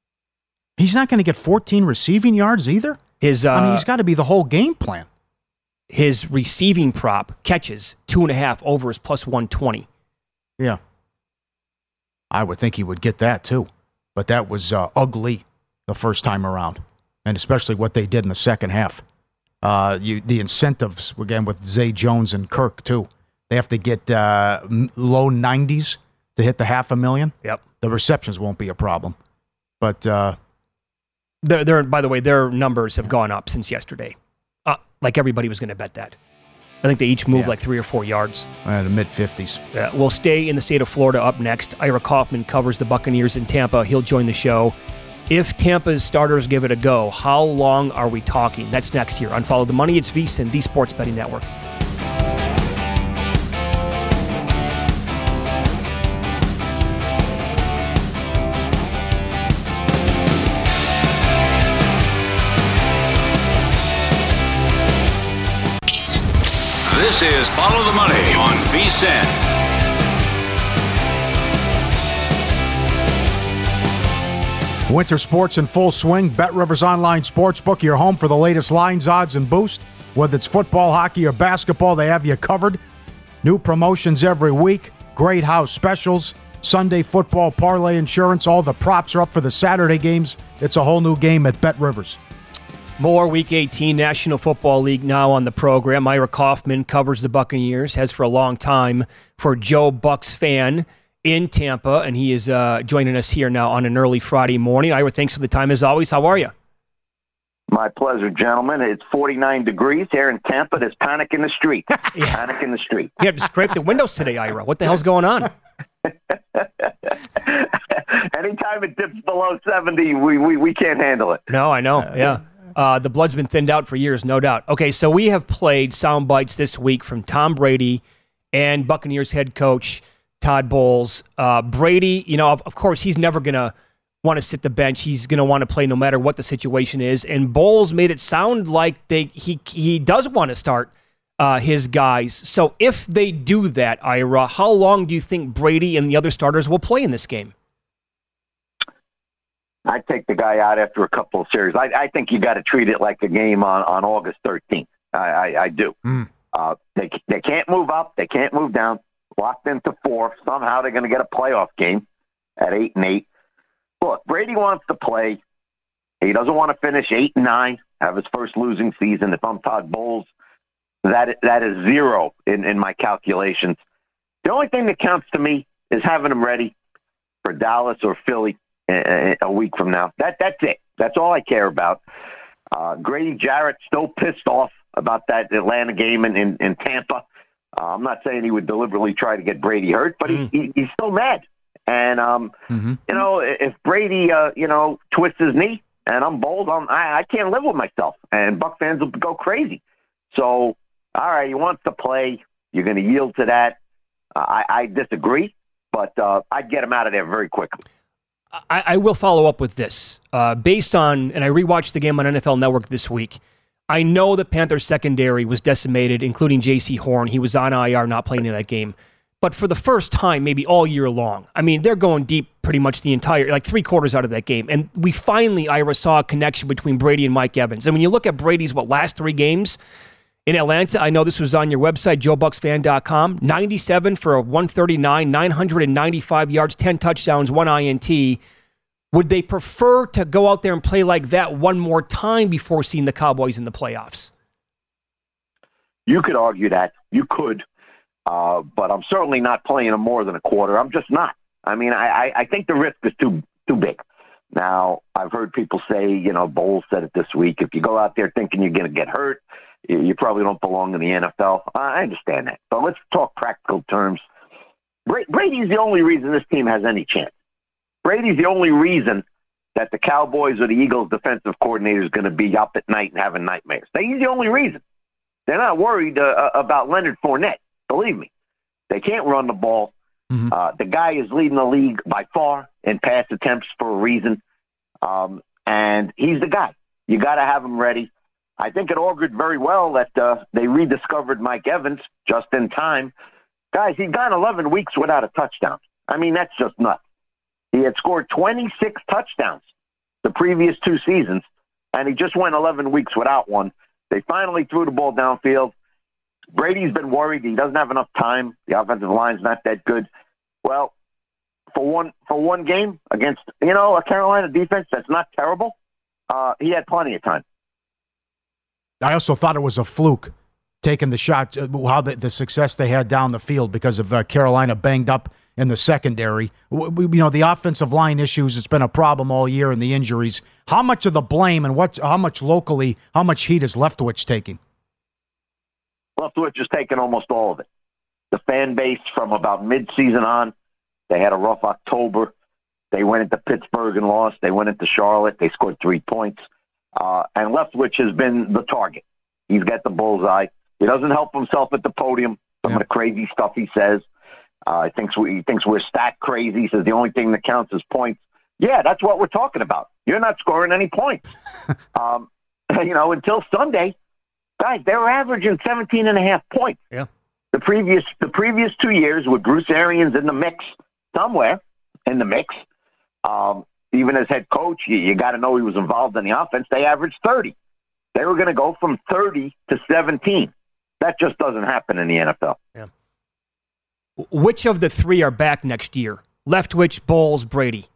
G: He's not going to get fourteen receiving yards either?
F: His, uh,
G: I mean, he's got to be the whole game plan.
F: His receiving prop catches two and a half over is plus one twenty.
G: Yeah. I would think he would get that too. But that was uh, ugly the first time around, and especially what they did in the second half. Uh, you, the incentives, again, with Zay Jones and Kirk, too. They have to get uh, m- low nineties to hit the half a million.
F: Yep.
G: The receptions won't be a problem. But, uh,
F: They're, they're, by the way, their numbers have gone up since yesterday. Uh, like everybody was going to bet that. I think they each moved
G: Yeah.
F: like three or four yards.
G: uh, the mid-fifties.
F: Uh, we'll stay in the state of Florida up next. Ira Kaufman covers the Buccaneers in Tampa. He'll join the show. If Tampa's starters give it a go, how long are we talking? That's next here on Follow the Money. It's VSiN, the Sports Betting Network.
E: This is Follow the Money on VSiN.
G: Winter sports in full swing. BetRivers Online Sportsbook, your home for the latest lines, odds, and boost. Whether it's football, hockey, or basketball, they have you covered. New promotions every week. Great house specials. Sunday football, parlay insurance. All the props are up for the Saturday games. It's a whole new game at BetRivers.
F: More Week eighteen National Football League now on the program. Ira Kaufman covers the Buccaneers, has for a long time for Joe Bucks fan in Tampa, and he is uh, joining us here now on an early Friday morning. Ira, thanks for the time as always. How are you?
O: My pleasure, gentlemen. It's forty-nine degrees here in Tampa. There's panic in the street.
F: Yeah.
O: Panic in the street.
F: You have to scrape the windows today, Ira. What the hell's going on?
O: Anytime it dips below seventy, we, we, we can't handle it.
F: No, I know. Yeah. Uh, the blood's been thinned out for years, no doubt. Okay, so we have played sound bites this week from Tom Brady and Buccaneers head coach Todd Bowles. Uh, Brady, you know, of, of course, he's never going to want to sit the bench. He's going to want to play no matter what the situation is. And Bowles made it sound like they he he does want to start uh, his guys. So if they do that, Ira, how long do you think Brady and the other starters will play in this game?
O: I'd take the guy out after a couple of series. I, I think you got to treat it like a game on, on August thirteenth. I, I, I do.
G: Mm.
O: Uh, they they can't move up. They can't move down. Locked into fourth. Somehow they're going to get a playoff game at eight and eight. Look, Brady wants to play. He doesn't want to finish eight and nine, have his first losing season. If I'm Todd Bowles, that that is zero in, in my calculations. The only thing that counts to me is having him ready for Dallas or Philly a, a week from now. That that's it. That's all I care about. Uh, Grady Jarrett still pissed off about that Atlanta game in, in, in Tampa. Uh, I'm not saying he would deliberately try to get Brady hurt, but mm. he, he he's still mad. And, um,
G: mm-hmm.
O: you know, if Brady, uh, you know, twists his knee and I'm bold, I'm, I, I can't live with myself. And Buck fans will go crazy. So, all right, he wants to play. You're going to yield to that. Uh, I, I disagree, but uh, I'd get him out of there very quickly.
F: I, I will follow up with this. Uh, based on, and I rewatched the game on N F L Network this week, I know the Panthers secondary was decimated, including J C Horn. He was on I R, not playing in that game. But for the first time, maybe all year long, I mean, they're going deep pretty much the entire, like three quarters out of that game. And we finally, Ira, saw a connection between Brady and Mike Evans. And when you look at Brady's, what, last three games in Atlanta, I know this was on your website, joe bucks fan dot com, ninety-seven for a one thirty-nine, nine hundred ninety-five yards, ten touchdowns, one I N T. Would they prefer to go out there and play like that one more time before seeing the Cowboys in the playoffs?
O: You could argue that. You could. Uh, but I'm certainly not playing them more than a quarter. I'm just not. I mean, I, I, I think the risk is too too big. Now, I've heard people say, you know, Bowles said it this week, if you go out there thinking you're going to get hurt, you, you probably don't belong in the N F L. I understand that. But let's talk practical terms. Bra- Brady's the only reason this team has any chance. Brady's the only reason that the Cowboys or the Eagles defensive coordinator is going to be up at night and having nightmares. He's the only reason. They're not worried uh, about Leonard Fournette. Believe me, they can't run the ball.
G: Mm-hmm.
O: Uh, the guy is leading the league by far in pass attempts for a reason, um, and he's the guy. You got to have him ready. I think it augured very well that uh, they rediscovered Mike Evans just in time. Guys, he'd gone eleven weeks without a touchdown. I mean, that's just nuts. He had scored twenty-six touchdowns the previous two seasons, and he just went eleven weeks without one. They finally threw the ball downfield. Brady's been worried he doesn't have enough time. The offensive line's not that good. Well, for one for one game against, you know, a Carolina defense that's not terrible, uh, he had plenty of time.
G: I also thought it was a fluke taking the shot, uh, how the, the success they had down the field because of uh, Carolina banged up in the secondary. We, we, you know, the offensive line issues, it's been a problem all year, and the injuries. How much of the blame and what? how much locally, how much heat is Leftwich taking?
O: Leftwich is taking almost all of it. The fan base from about mid-season on, they had a rough October. They went into Pittsburgh and lost. They went into Charlotte. They scored three points. Uh, and Leftwich has been the target. He's got the bullseye. He doesn't help himself at the podium. Some yeah. of the crazy stuff he says. Uh, he, thinks we, he thinks we're stat crazy. He says the only thing that counts is points. Yeah, that's what we're talking about. You're not scoring any points. um, you know, until Sunday, guys, they were averaging seventeen and a half points.
F: Yeah.
O: The previous the previous two years with Bruce Arians in the mix, somewhere in the mix, um, even as head coach, you, you got to know he was involved in the offense. They averaged thirty. They were going to go from thirty to seventeen. That just doesn't happen in the N F L.
F: Yeah. Which of the three are back next year? Leftwich, Bowles, Brady.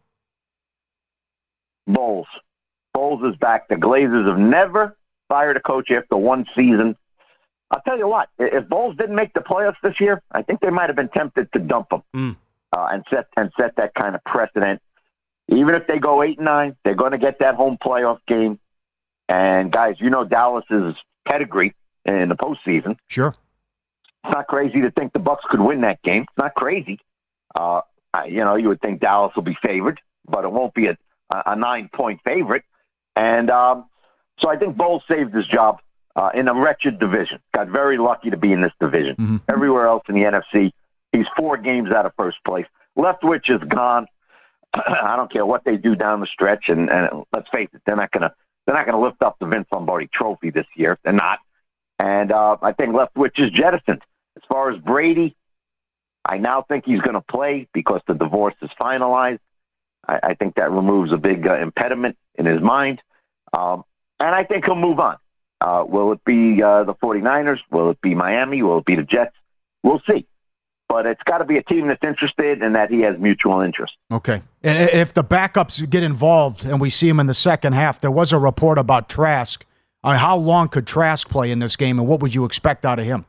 O: Bowles. Bowles is back. The Glazers have never fired a coach after one season. I'll tell you what, if Bowles didn't make the playoffs this year, I think they might have been tempted to dump him
F: mm.
O: uh, and set and set that kind of precedent. Even if they go eight and nine, they're going to get that home playoff game. And guys, you know Dallas's pedigree in the postseason.
G: Sure,
O: it's not crazy to think the Bucs could win that game. It's not crazy. Uh, you know, you would think Dallas will be favored, but it won't be a, a nine-point favorite. And um, so I think Bowles saved his job uh, in a wretched division. Got very lucky to be in this division.
G: Mm-hmm.
O: Everywhere else in the N F C, he's four games out of first place. Leftwich is gone. I don't care what they do down the stretch, and, and let's face it, they're not gonna they're not gonna lift up the Vince Lombardi Trophy this year. They're not. And uh, I think Leftwich is jettisoned. As far as Brady, I now think he's going to play because the divorce is finalized. I, I think that removes a big uh, impediment in his mind. Um, and I think he'll move on. Uh, will it be uh, the 49ers? Will it be Miami? Will it be the Jets? We'll see. But it's got to be a team that's interested and that he has mutual interest.
G: Okay. And if the backups get involved and we see him in the second half, there was a report about Trask. Uh, how long could Trask play in this game, and what would you expect out of him?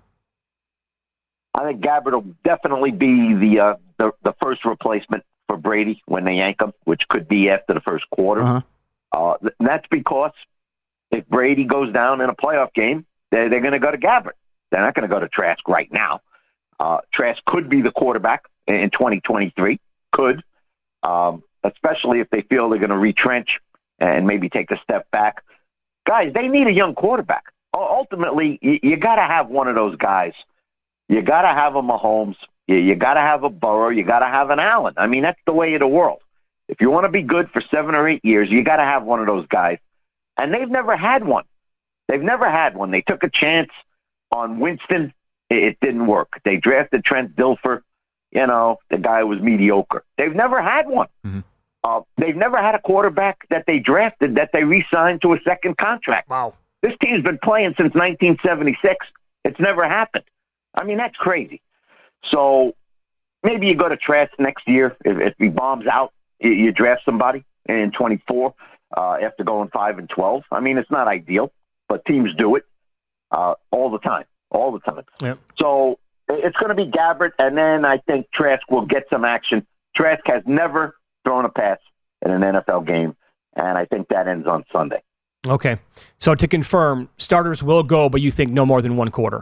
O: I think Gabbert will definitely be the, uh, the the first replacement for Brady when they yank him, which could be after the first quarter.
G: Uh-huh.
O: Uh, and that's because if Brady goes down in a playoff game, they're, they're going to go to Gabbert. They're not going to go to Trask right now. Uh, Trask could be the quarterback in twenty twenty-three. Could. Um, especially if they feel they're going to retrench and maybe take a step back. Guys, they need a young quarterback. Ultimately, you, you got to have one of those guys. You got to have a Mahomes. You, you got to have a Burrow. You got to have an Allen. I mean, that's the way of the world. If you want to be good for seven or eight years, you got to have one of those guys. And they've never had one. They've never had one. They took a chance on Winston. It, it didn't work. They drafted Trent Dilfer. You know, the guy was mediocre. They've never had one.
G: Mm-hmm.
O: Uh, they've never had a quarterback that they drafted that they re-signed to a second contract.
F: Wow.
O: This team's been playing since nineteen seventy-six. It's never happened. I mean, that's crazy. So maybe you go to Trask next year. If, if he bombs out, you, you draft somebody in twenty-four uh, after going five and twelve. I mean, it's not ideal, but teams do it uh, all the time, all the time.
F: Yep.
O: So it's going to be Gabbert, and then I think Trask will get some action. Trask has never thrown a pass in an N F L game, and I think that ends on Sunday.
F: Okay. So to confirm, starters will go, but you think no more than one quarter?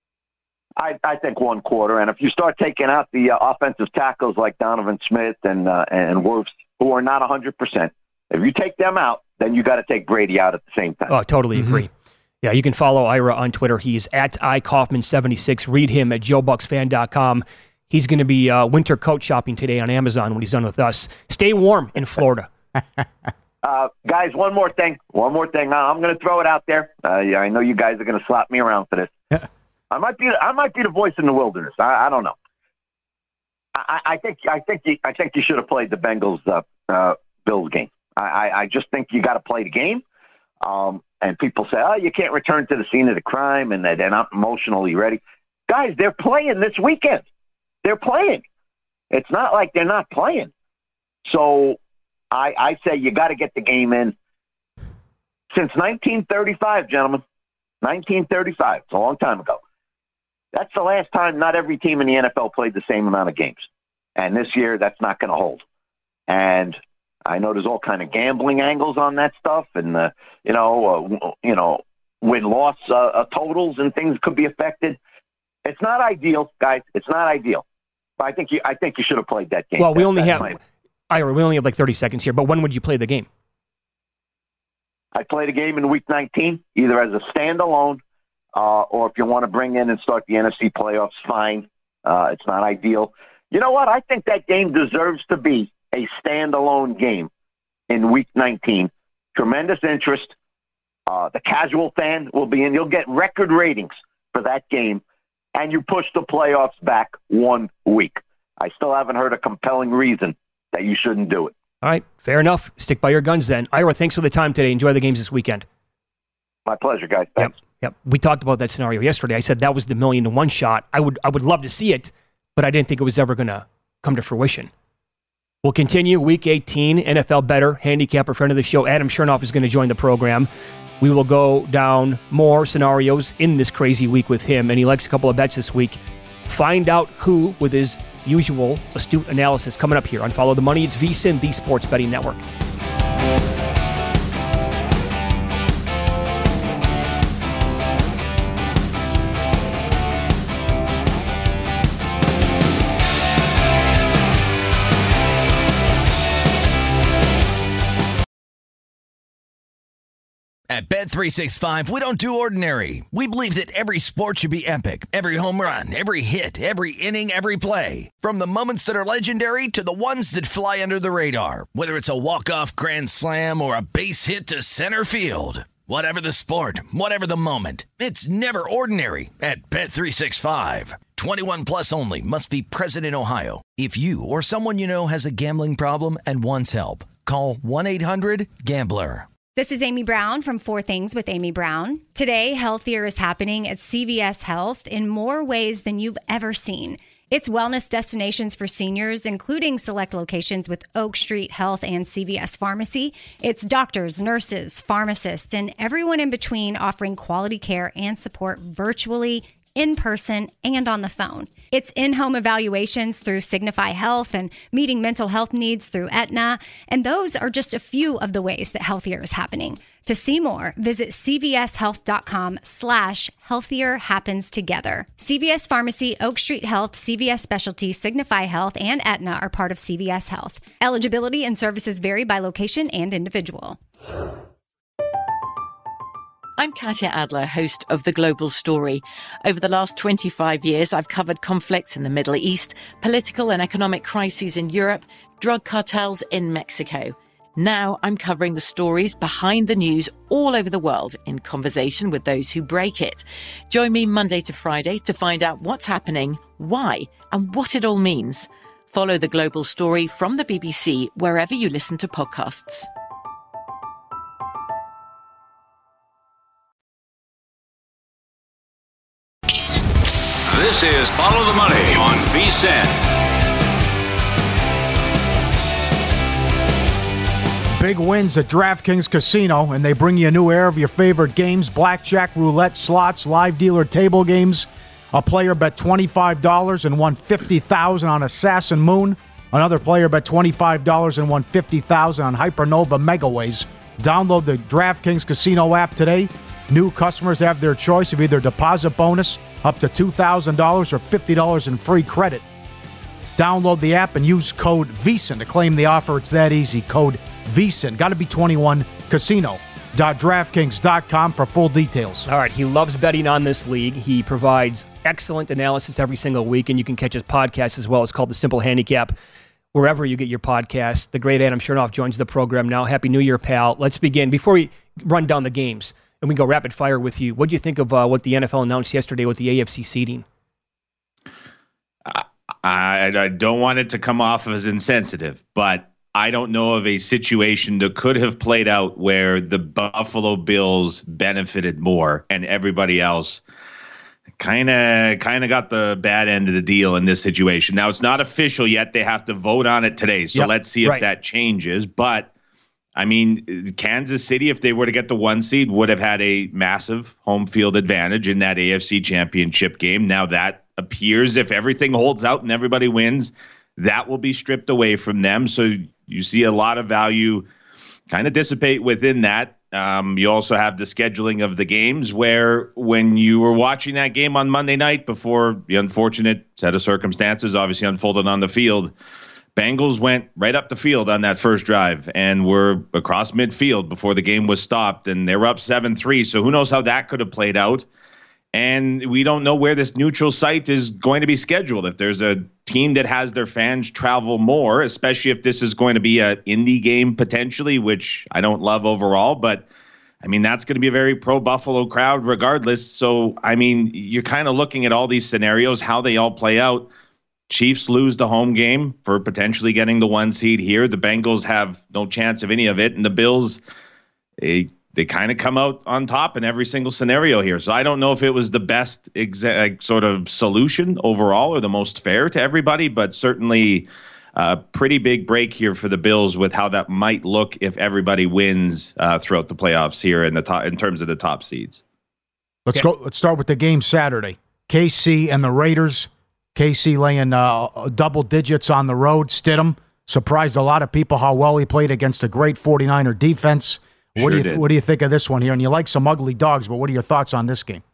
O: I, I think one quarter, and if you start taking out the uh, offensive tackles like Donovan Smith and uh, and Wirfs, who are not one hundred percent, if you take them out, then you got to take Brady out at the same time.
F: Oh, totally
O: Mm-hmm.
F: agree. Yeah, you can follow Ira on Twitter. He's at i kaufman seventy-six. Read him at joe bucks fan dot com. He's going to be uh, winter coat shopping today on Amazon when he's done with us. Stay warm in Florida.
O: uh, guys, one more thing. One more thing. I'm going to throw it out there. Uh, yeah, I know you guys are going to slap me around for this. I might be. I might be the voice in the wilderness. I, I don't know. I, I think. I think. You, I think you should have played the Bengals uh, uh, Bills game. I, I, I just think you got to play the game. Um, and people say, "Oh, you can't return to the scene of the crime," and they're not emotionally ready. Guys, they're playing this weekend. They're playing. It's not like they're not playing. So I, I say you got to get the game in. Since nineteen thirty-five, gentlemen, nineteen thirty-five. It's a long time ago. That's the last time not every team in the N F L played the same amount of games. And this year, that's not going to hold. And I know there's all kind of gambling angles on that stuff, and uh, you know, uh, you know, win-loss uh, uh, totals and things could be affected. It's not ideal, guys. It's not ideal. But I think you, I think you should have played that game.
F: Well, we
O: that,
F: only have,
O: my,
F: Ira, we only have like thirty seconds here. But when would you play the game?
O: I played a game in Week nineteen, either as a standalone, uh, or if you want to bring in and start the N F C playoffs, fine. Uh, it's not ideal. You know what? I think that game deserves to be a standalone game in Week nineteen. Tremendous interest. Uh, the casual fan will be in. You'll get record ratings for that game, and you push the playoffs back one week. I still haven't heard a compelling reason that you shouldn't do it.
F: All right, fair enough. Stick by your guns then. Ira, thanks for the time today. Enjoy the games this weekend.
O: My pleasure, guys. Thanks.
F: Yep, yep. We talked about that scenario yesterday. I said that was the million to one shot. I would, I would love to see it, but I didn't think it was ever going to come to fruition. We'll continue Week eighteen, N F L Better, handicapper, friend of the show, Adam Chernoff is going to join the program. We will go down more scenarios in this crazy week with him, and he likes a couple of bets this week. Find out who with his usual astute analysis coming up here on Follow the Money. It's VSiN, the Sports Betting Network.
A: At Bet three sixty-five, we don't do ordinary. We believe that every sport should be epic. Every home run, every hit, every inning, every play. From the moments that are legendary to the ones that fly under the radar. Whether it's a walk-off grand slam or a base hit to center field. Whatever the sport, whatever the moment, it's never ordinary at Bet three sixty-five. twenty-one plus only. Must be present in Ohio. If you or someone you know has a gambling problem and wants help, call one eight hundred gambler.
I: This is Amy Brown from Four Things with Amy Brown. Today, healthier is happening at C V S Health in more ways than you've ever seen. It's wellness destinations for seniors, including select locations with Oak Street Health and C V S Pharmacy. It's doctors, nurses, pharmacists, and everyone in between offering quality care and support virtually, in person, and on the phone. It's in-home evaluations through Signify Health and meeting mental health needs through Aetna. And those are just a few of the ways that healthier is happening. To see more, visit cvshealth.com slash healthier happens together. C V S Pharmacy, Oak Street Health, C V S Specialty, Signify Health, and Aetna are part of C V S Health. Eligibility and services vary by location and individual.
P: I'm Katya Adler, host of The Global Story. Over the last twenty-five years, I've covered conflicts in the Middle East, political and economic crises in Europe, drug cartels in Mexico. Now I'm covering the stories behind the news all over the world in conversation with those who break it. Join me Monday to Friday to find out what's happening, why, and what it all means. Follow The Global Story from the B B C wherever you listen to podcasts.
E: This is Follow the Money on V S I N.
G: Big wins at DraftKings Casino, and they bring you a new era of your favorite games: blackjack, roulette, slots, live dealer table games. A player bet twenty-five dollars and won fifty thousand dollars on Assassin Moon. Another player bet twenty-five dollars and won fifty thousand dollars on Hypernova Megaways. Download the DraftKings Casino app today. New customers have their choice of either deposit bonus up to two thousand dollars or fifty dollars in free credit. Download the app and use code V S I N to claim the offer. It's that easy. Code V S I N. Got to be twenty-one. Casino dot draftkings dot com for full details.
F: All right, he loves betting on this league. He provides excellent analysis every single week, and you can catch his podcast as well. It's called The Simple Handicap, wherever you get your podcast. The great Adam Chernoff joins the program now. Happy New Year, pal. Let's begin. Before we run down the games, and we go rapid fire with you, what do you think of uh, what the N F L announced yesterday with the A F C seeding?
Q: I, I don't want it to come off as insensitive, but I don't know of a situation that could have played out where the Buffalo Bills benefited more and everybody else kind of kind of got the bad end of the deal in this situation. Now, it's not official yet. They have to vote on it today, so yep, let's see if right. that changes. But I mean, Kansas City, if they were to get the one seed, would have had a massive home field advantage in that A F C Championship game. Now that appears, if everything holds out and everybody wins, that will be stripped away from them. So you see a lot of value kind of dissipate within that. Um, you also have the scheduling of the games where when you were watching that game on Monday night before the unfortunate set of circumstances obviously unfolded on the field, Bengals went right up the field on that first drive and were across midfield before the game was stopped, and they were up seven three. So who knows how that could have played out. And we don't know where this neutral site is going to be scheduled. If there's a team that has their fans travel more, especially if this is going to be an indie game potentially, which I don't love overall, but I mean, that's going to be a very pro-Buffalo crowd regardless. So, I mean, you're kind of looking at all these scenarios, how they all play out. Chiefs lose the home game for potentially getting the one seed here. The Bengals have no chance of any of it. And the Bills, they, they kind of come out on top in every single scenario here. So I don't know if it was the best exact sort of solution overall or the most fair to everybody, but certainly a pretty big break here for the Bills with how that might look if everybody wins uh, throughout the playoffs here in the top, in terms of the top seeds.
G: Let's okay. go. Let's start with the game Saturday. K C and the Raiders. K C laying uh, double digits on the road. Stidham surprised a lot of people how well he played against a great forty-niner defense. What sure do you th- What do you think of this one here? And you like some ugly dogs, but what are your thoughts on this game?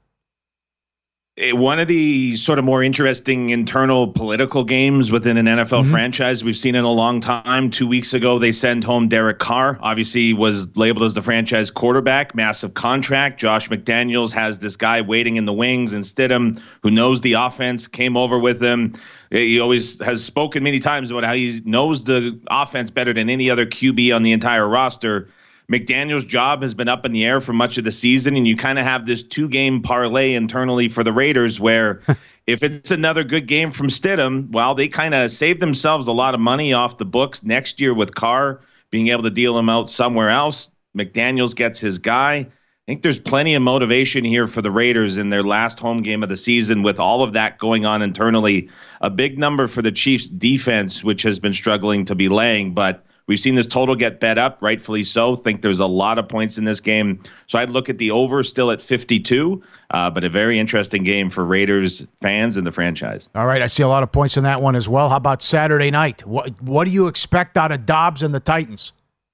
Q: One of the sort of more interesting internal political games within an N F L mm-hmm. franchise we've seen in a long time. Two weeks ago, they send home Derek Carr. Obviously, was labeled as the franchise quarterback, massive contract. Josh McDaniels has this guy waiting in the wings, and Stidham, who knows the offense, came over with him. He always has spoken many times about how he knows the offense better than any other Q B on the entire roster. McDaniel's job has been up in the air for much of the season, and you kind of have this two-game parlay internally for the Raiders where if it's another good game from Stidham, well, they kind of save themselves a lot of money off the books next year with Carr being able to deal him out somewhere else. McDaniels gets his guy. I think there's plenty of motivation here for the Raiders in their last home game of the season with all of that going on internally. A big number for the Chiefs defense, which has been struggling to be laying, but we've seen this total get bet up, rightfully so. Think there's a lot of points in this game. So I'd look at the over still at fifty-two, uh, but a very interesting game for Raiders fans and the franchise.
G: All right, I see a lot of points in that one as well. How about Saturday night? What, what do you expect out of Dobbs and the Titans?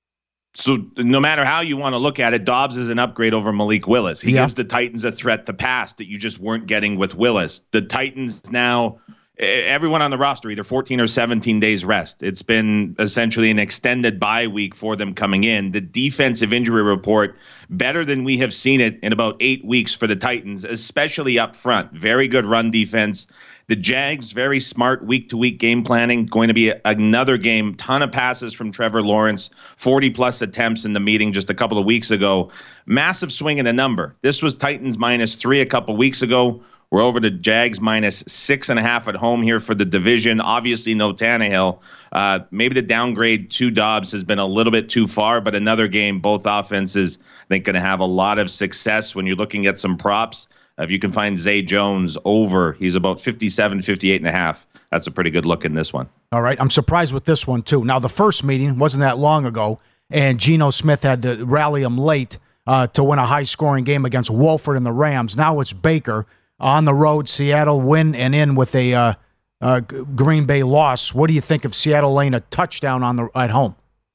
Q: So no matter how you want to look at it, Dobbs is an upgrade over Malik Willis. He yeah. gives the Titans a threat to pass that you just weren't getting with Willis. The Titans now, everyone on the roster, either fourteen or seventeen days rest. It's been essentially an extended bye week for them coming in. The defensive injury report, better than we have seen it in about eight weeks for the Titans, especially up front. Very good run defense. The Jags, very smart week-to-week game planning. Going to be another game. Ton of passes from Trevor Lawrence. forty-plus attempts in the meeting just a couple of weeks ago. Massive swing in a number. This was Titans minus three a couple weeks ago. We're over to Jags minus six and a half at home here for the division. Obviously, no Tannehill. Uh, maybe the downgrade to Dobbs has been a little bit too far, but another game, both offenses, I think, going to have a lot of success when you're looking at some props. If you can find Zay Jones over, he's about fifty-seven, fifty-eight and a half. That's a pretty good look in this one.
G: All right. I'm surprised with this one, too. Now, the first meeting wasn't that long ago, and Geno Smith had to rally him late uh, to win a high-scoring game against Wolford and the Rams. Now it's Baker on the road. Seattle win and in with a uh, uh, Green Bay loss. What do you think of Seattle laying a touchdown on the at home?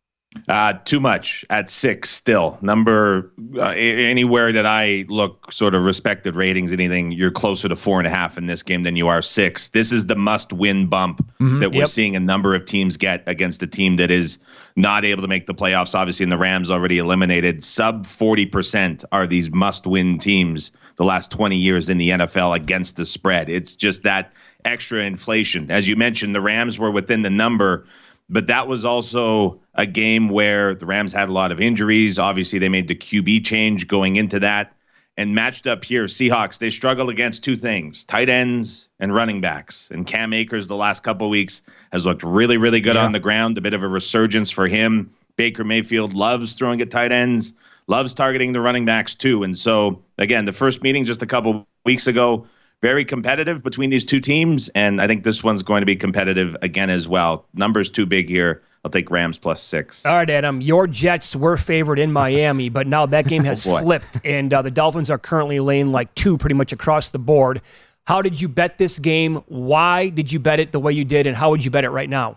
Q: Uh, too much at six still. Number uh, anywhere that I look sort of respected ratings, anything, you're closer to four and a half in this game than you are six. This is the must-win bump mm-hmm. that we're yep. seeing a number of teams get against a team that is not able to make the playoffs. Obviously, and the Rams already eliminated. Sub forty percent are these must-win teams the last twenty years in the N F L against the spread. It's just that extra inflation. As you mentioned, the Rams were within the number, but that was also a game where the Rams had a lot of injuries. Obviously, they made the Q B change going into that. And matched up here, Seahawks, they struggle against two things, tight ends and running backs. And Cam Akers the last couple of weeks has looked really, really good yeah. on the ground, a bit of a resurgence for him. Baker Mayfield loves throwing at tight ends, loves targeting the running backs too. And so, again, the first meeting just a couple weeks ago, very competitive between these two teams, and I think this one's going to be competitive again as well. Numbers too big here. I'll take Rams plus six.
F: All right, Adam. Your Jets were favored in Miami, but now that game has oh flipped, and uh, the Dolphins are currently laying like two pretty much across the board. How did you bet this game? Why did you bet it the way you did, and how would you bet it right now?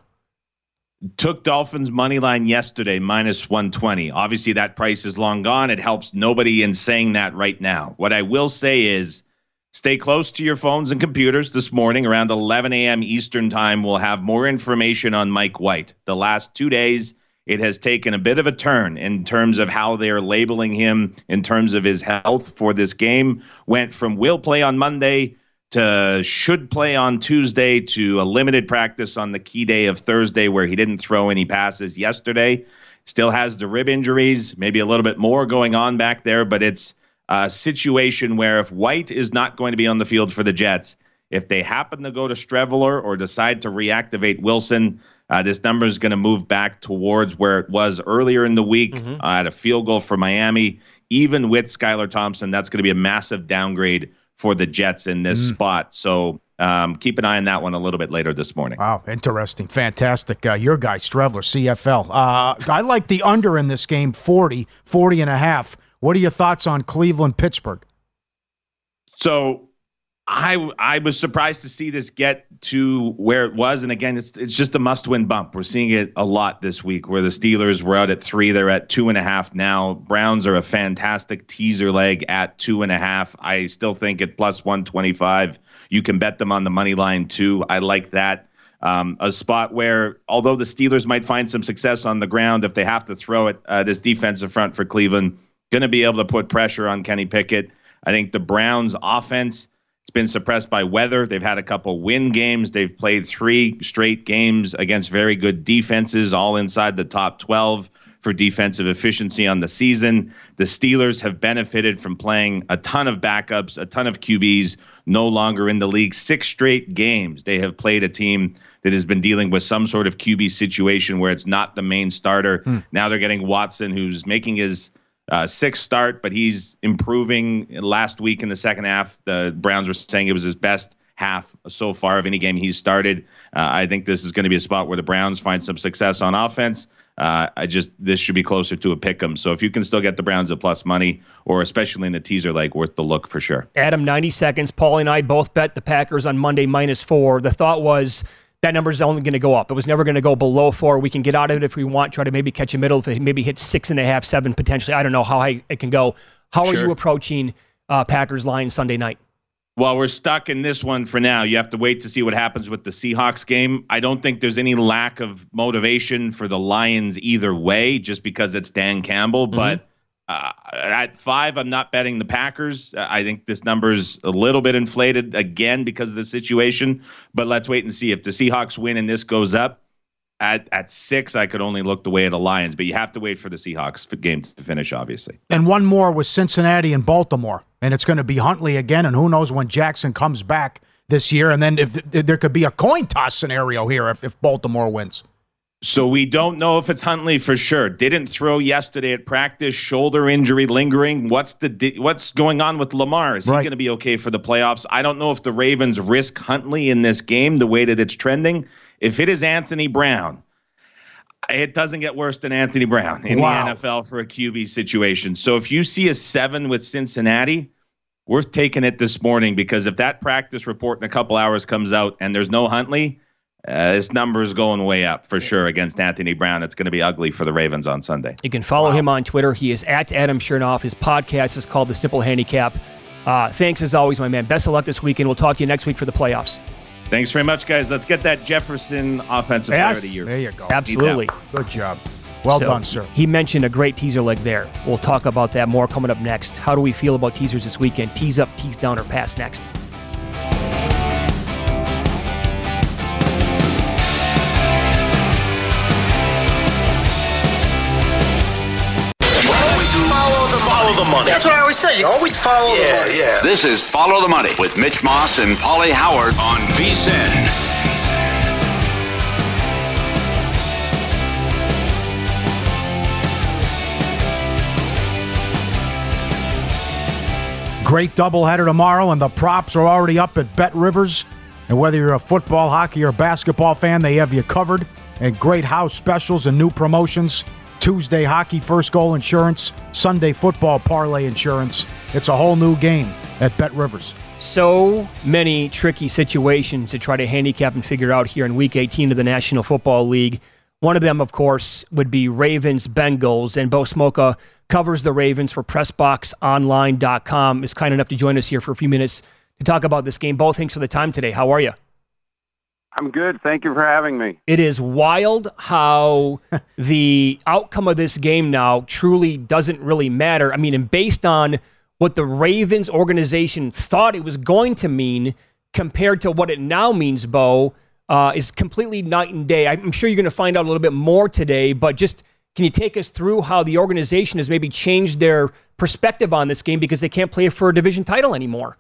Q: Took Dolphins money line yesterday, minus one twenty. Obviously, that price is long gone. It helps nobody in saying that right now. What I will say is, stay close to your phones and computers this morning. Around eleven a.m. Eastern time, we'll have more information on Mike White. The last two days, it has taken a bit of a turn in terms of how they're labeling him in terms of his health for this game. Went from will play on Monday to should play on Tuesday to a limited practice on the key day of Thursday where he didn't throw any passes yesterday. Still has the rib injuries, maybe a little bit more going on back there, but it's a situation where if White is not going to be on the field for the Jets, if they happen to go to Streveler or decide to reactivate Wilson, uh, this number is going to move back towards where it was earlier in the week mm-hmm. uh, at a field goal for Miami. Even with Skylar Thompson, that's going to be a massive downgrade for the Jets in this mm. spot. So um, keep an eye on that one a little bit later this morning.
G: Wow, interesting. Fantastic. Uh, your guy, Streveler, C F L. Uh, I like the under in this game, forty, forty and a half. What are your thoughts on Cleveland-Pittsburgh?
Q: So I I was surprised to see this get to where it was. And again, it's it's just a must-win bump. We're seeing it a lot this week where the Steelers were out at three. They're at two and a half now. Browns are a fantastic teaser leg at two and a half. I still think at plus one twenty-five, you can bet them on the money line too. I like that. Um, a spot where, although the Steelers might find some success on the ground, if they have to throw it, uh, this defensive front for Cleveland going to be able to put pressure on Kenny Pickett. I think the Browns offense, it's been suppressed by weather. They've had a couple win games. They've played three straight games against very good defenses, all inside the top twelve. for defensive efficiency on the season. The Steelers have benefited from playing a ton of backups, a ton of Q Bs no longer in the league. Six straight games they have played a team that has been dealing with some sort of Q B situation where it's not the main starter. Hmm. Now they're getting Watson, who's making his uh, sixth start, but he's improving. Last week in the second half, the Browns were saying it was his best half so far of any game he's started. Uh, I think this is going to be a spot where the Browns find some success on offense. Uh, I just this should be closer to a pick 'em. So if you can still get the Browns at plus money, or especially in the teaser leg, worth the look for sure.
F: Adam, ninety seconds. Paul and I both bet the Packers on Monday minus four. The thought was that number is only going to go up. It was never going to go below four. We can get out of it if we want, try to maybe catch a middle, if it maybe hit six and a half, seven potentially. I don't know how high it can go. How sure. are you approaching uh, Packers line Sunday night?
Q: Well, we're stuck in this one for now. You have to wait to see what happens with the Seahawks game. I don't think there's any lack of motivation for the Lions either way, just because it's Dan Campbell. Mm-hmm. But uh, at five, I'm not betting the Packers. I think this number's a little bit inflated again because of the situation. But let's wait and see. If the Seahawks win and this goes up, at at six, I could only look the way of the Lions. But you have to wait for the Seahawks game to finish, obviously.
G: And one more with Cincinnati and Baltimore. And it's going to be Huntley again, and who knows when Jackson comes back this year. And then if, if there could be a coin toss scenario here if, if Baltimore wins.
Q: So we don't know if it's Huntley for sure. Didn't throw yesterday at practice, shoulder injury lingering. What's the what's going on with Lamar? Is he right. going to be okay for the playoffs? I don't know if the Ravens risk Huntley in this game the way that it's trending. If it is Anthony Brown, it doesn't get worse than Anthony Brown in wow. the N F L for a Q B situation. So if you see a seven with Cincinnati, worth taking it this morning, because if that practice report in a couple hours comes out and there's no Huntley, uh, this number is going way up for sure against Anthony Brown. It's going to be ugly for the Ravens on Sunday.
F: You can follow wow. him on Twitter. He is at Adam Chernoff. His podcast is called The Simple Handicap. Uh, thanks as always, my man. Best of luck this weekend. We'll talk to you next week for the playoffs.
Q: Thanks very much, guys. Let's get that Jefferson offensive player
F: yes.
Q: of the year.
G: There you go.
F: Absolutely.
G: Good job. Well
F: so,
G: done, sir.
F: He mentioned a great teaser leg there. We'll talk about that more coming up next. How do we feel about teasers this weekend? Tease up, tease down, or pass next.
D: Follow the money. That's what I always say. You always follow yeah, the money. Yeah.
E: This is Follow the Money with Mitch Moss and Paulie Howard on V S I N.
G: Great doubleheader tomorrow, and the props are already up at Bet Rivers. And whether you're a football, hockey, or basketball fan, they have you covered. And great house specials and new promotions. Tuesday hockey first goal insurance, Sunday football parlay insurance. It's a whole new game at Bet Rivers.
F: So many tricky situations to try to handicap and figure out here in Week eighteen of the National Football League. One of them, of course, would be Ravens-Bengals, and Bo Smoka covers the Ravens for press box online dot com. Is kind enough to join us here for a few minutes to talk about this game. Bo, thanks for the time today. How are you?
R: I'm good. Thank you for having me.
F: It is wild how the outcome of this game now truly doesn't really matter. I mean, and based on what the Ravens organization thought it was going to mean compared to what it now means, Bo, uh, is completely night and day. I'm sure you're going to find out a little bit more today, but just can you take us through how the organization has maybe changed their perspective on this game because they can't play for a division title anymore?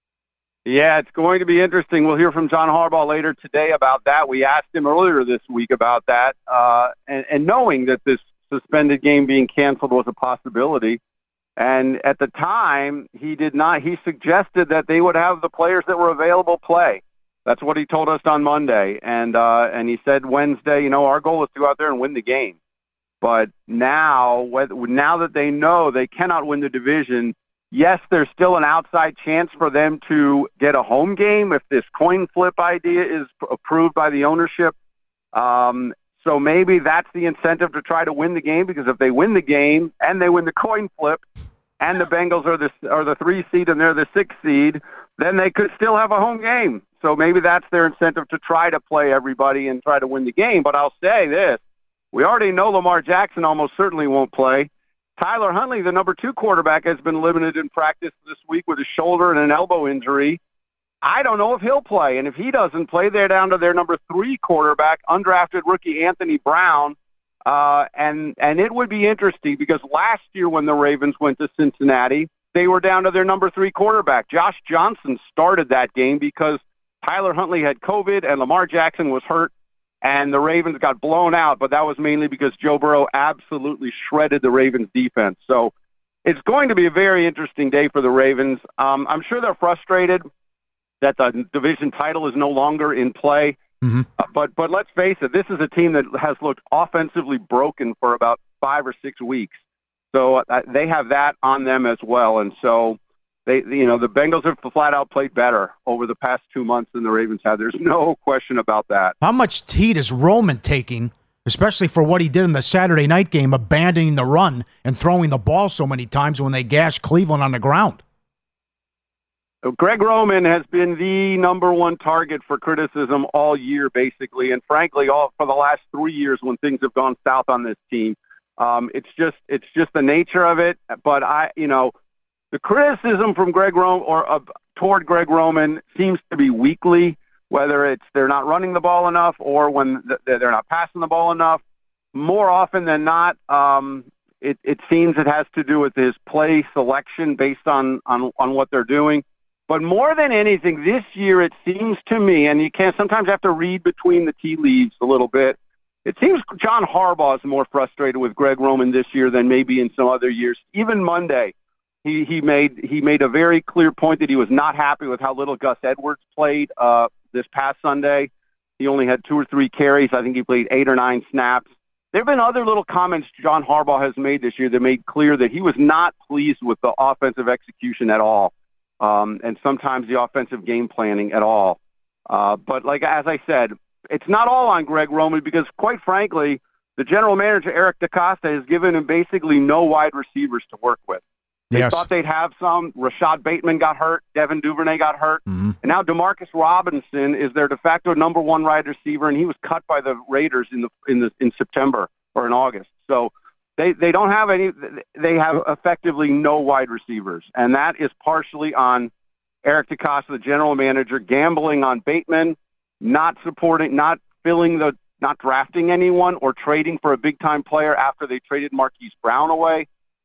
R: Yeah, it's going to be interesting. We'll hear from John Harbaugh later today about that. We asked him earlier this week about that, uh, and, and knowing that this suspended game being canceled was a possibility. And at the time, he did not. He suggested that they would have the players that were available play. That's what he told us on Monday. And uh, and he said Wednesday, you know, our goal is to go out there and win the game. But now, now that they know they cannot win the division, yes, there's still an outside chance for them to get a home game if this coin flip idea is approved by the ownership. Um, so maybe that's the incentive to try to win the game, because if they win the game and they win the coin flip and the Bengals are the, are the three seed and they're the six seed, then they could still have a home game. So maybe that's their incentive to try to play everybody and try to win the game. But I'll say this. We already know Lamar Jackson almost certainly won't play. Tyler Huntley, the number two quarterback, has been limited in practice this week with a shoulder and an elbow injury. I don't know if he'll play. And if he doesn't play, they're down to their number three quarterback, undrafted rookie Anthony Brown. Uh, and and it would be interesting because last year when the Ravens went to Cincinnati, they were down to their number three quarterback. Josh Johnson started that game because Tyler Huntley had COVID and Lamar Jackson was hurt, and the Ravens got blown out. But that was mainly because Joe Burrow absolutely shredded the Ravens defense. So it's going to be a very interesting day for the Ravens. Um, I'm sure they're frustrated that the division title is no longer in play.
G: Mm-hmm.
R: Uh, but but let's face it, this is a team that has looked offensively broken for about five or six weeks. So uh, they have that on them as well. And so they, you know, the Bengals have flat out played better over the past two months than the Ravens have. There's no question about that.
G: How much heat is Roman taking, especially for what he did in the Saturday night game, abandoning the run and throwing the ball so many times when they gashed Cleveland on the ground?
R: Greg Roman has been the number one target for criticism all year, basically, and frankly, all for the last three years when things have gone south on this team. Um, it's just it's just the nature of it. But I, you know, the criticism from Greg Roman or uh, toward Greg Roman seems to be weekly, whether it's they're not running the ball enough or when they're not passing the ball enough. More often than not, um, it, it seems it has to do with his play selection based on on, on what they're doing. But more than anything, this year it seems to me, and you can sometimes have to read between the tea leaves a little bit, it seems John Harbaugh is more frustrated with Greg Roman this year than maybe in some other years. Even Monday, he, he made he made a very clear point that he was not happy with how little Gus Edwards played uh, this past Sunday. He only had two or three carries. I think he played eight or nine snaps. There have been other little comments John Harbaugh has made this year that made clear that he was not pleased with the offensive execution at all. Um, and sometimes the offensive game planning at all. Uh, but like as I said, it's not all on Greg Roman because, quite frankly, the general manager, Eric DeCosta, has given him basically no wide receivers to work with. They
G: yes.
R: thought they'd have some. Rashad Bateman got hurt. Devin Duvernay got hurt.
G: Mm-hmm.
R: And now DeMarcus Robinson is their de facto number one wide receiver, and he was cut by the Raiders in the in the in September or in August. So They they don't have any. They have effectively no wide receivers, and that is partially on Eric DeCosta, the general manager, gambling on Bateman, not supporting, not filling the, not drafting anyone or trading for a big time player after they traded Marquise Brown away.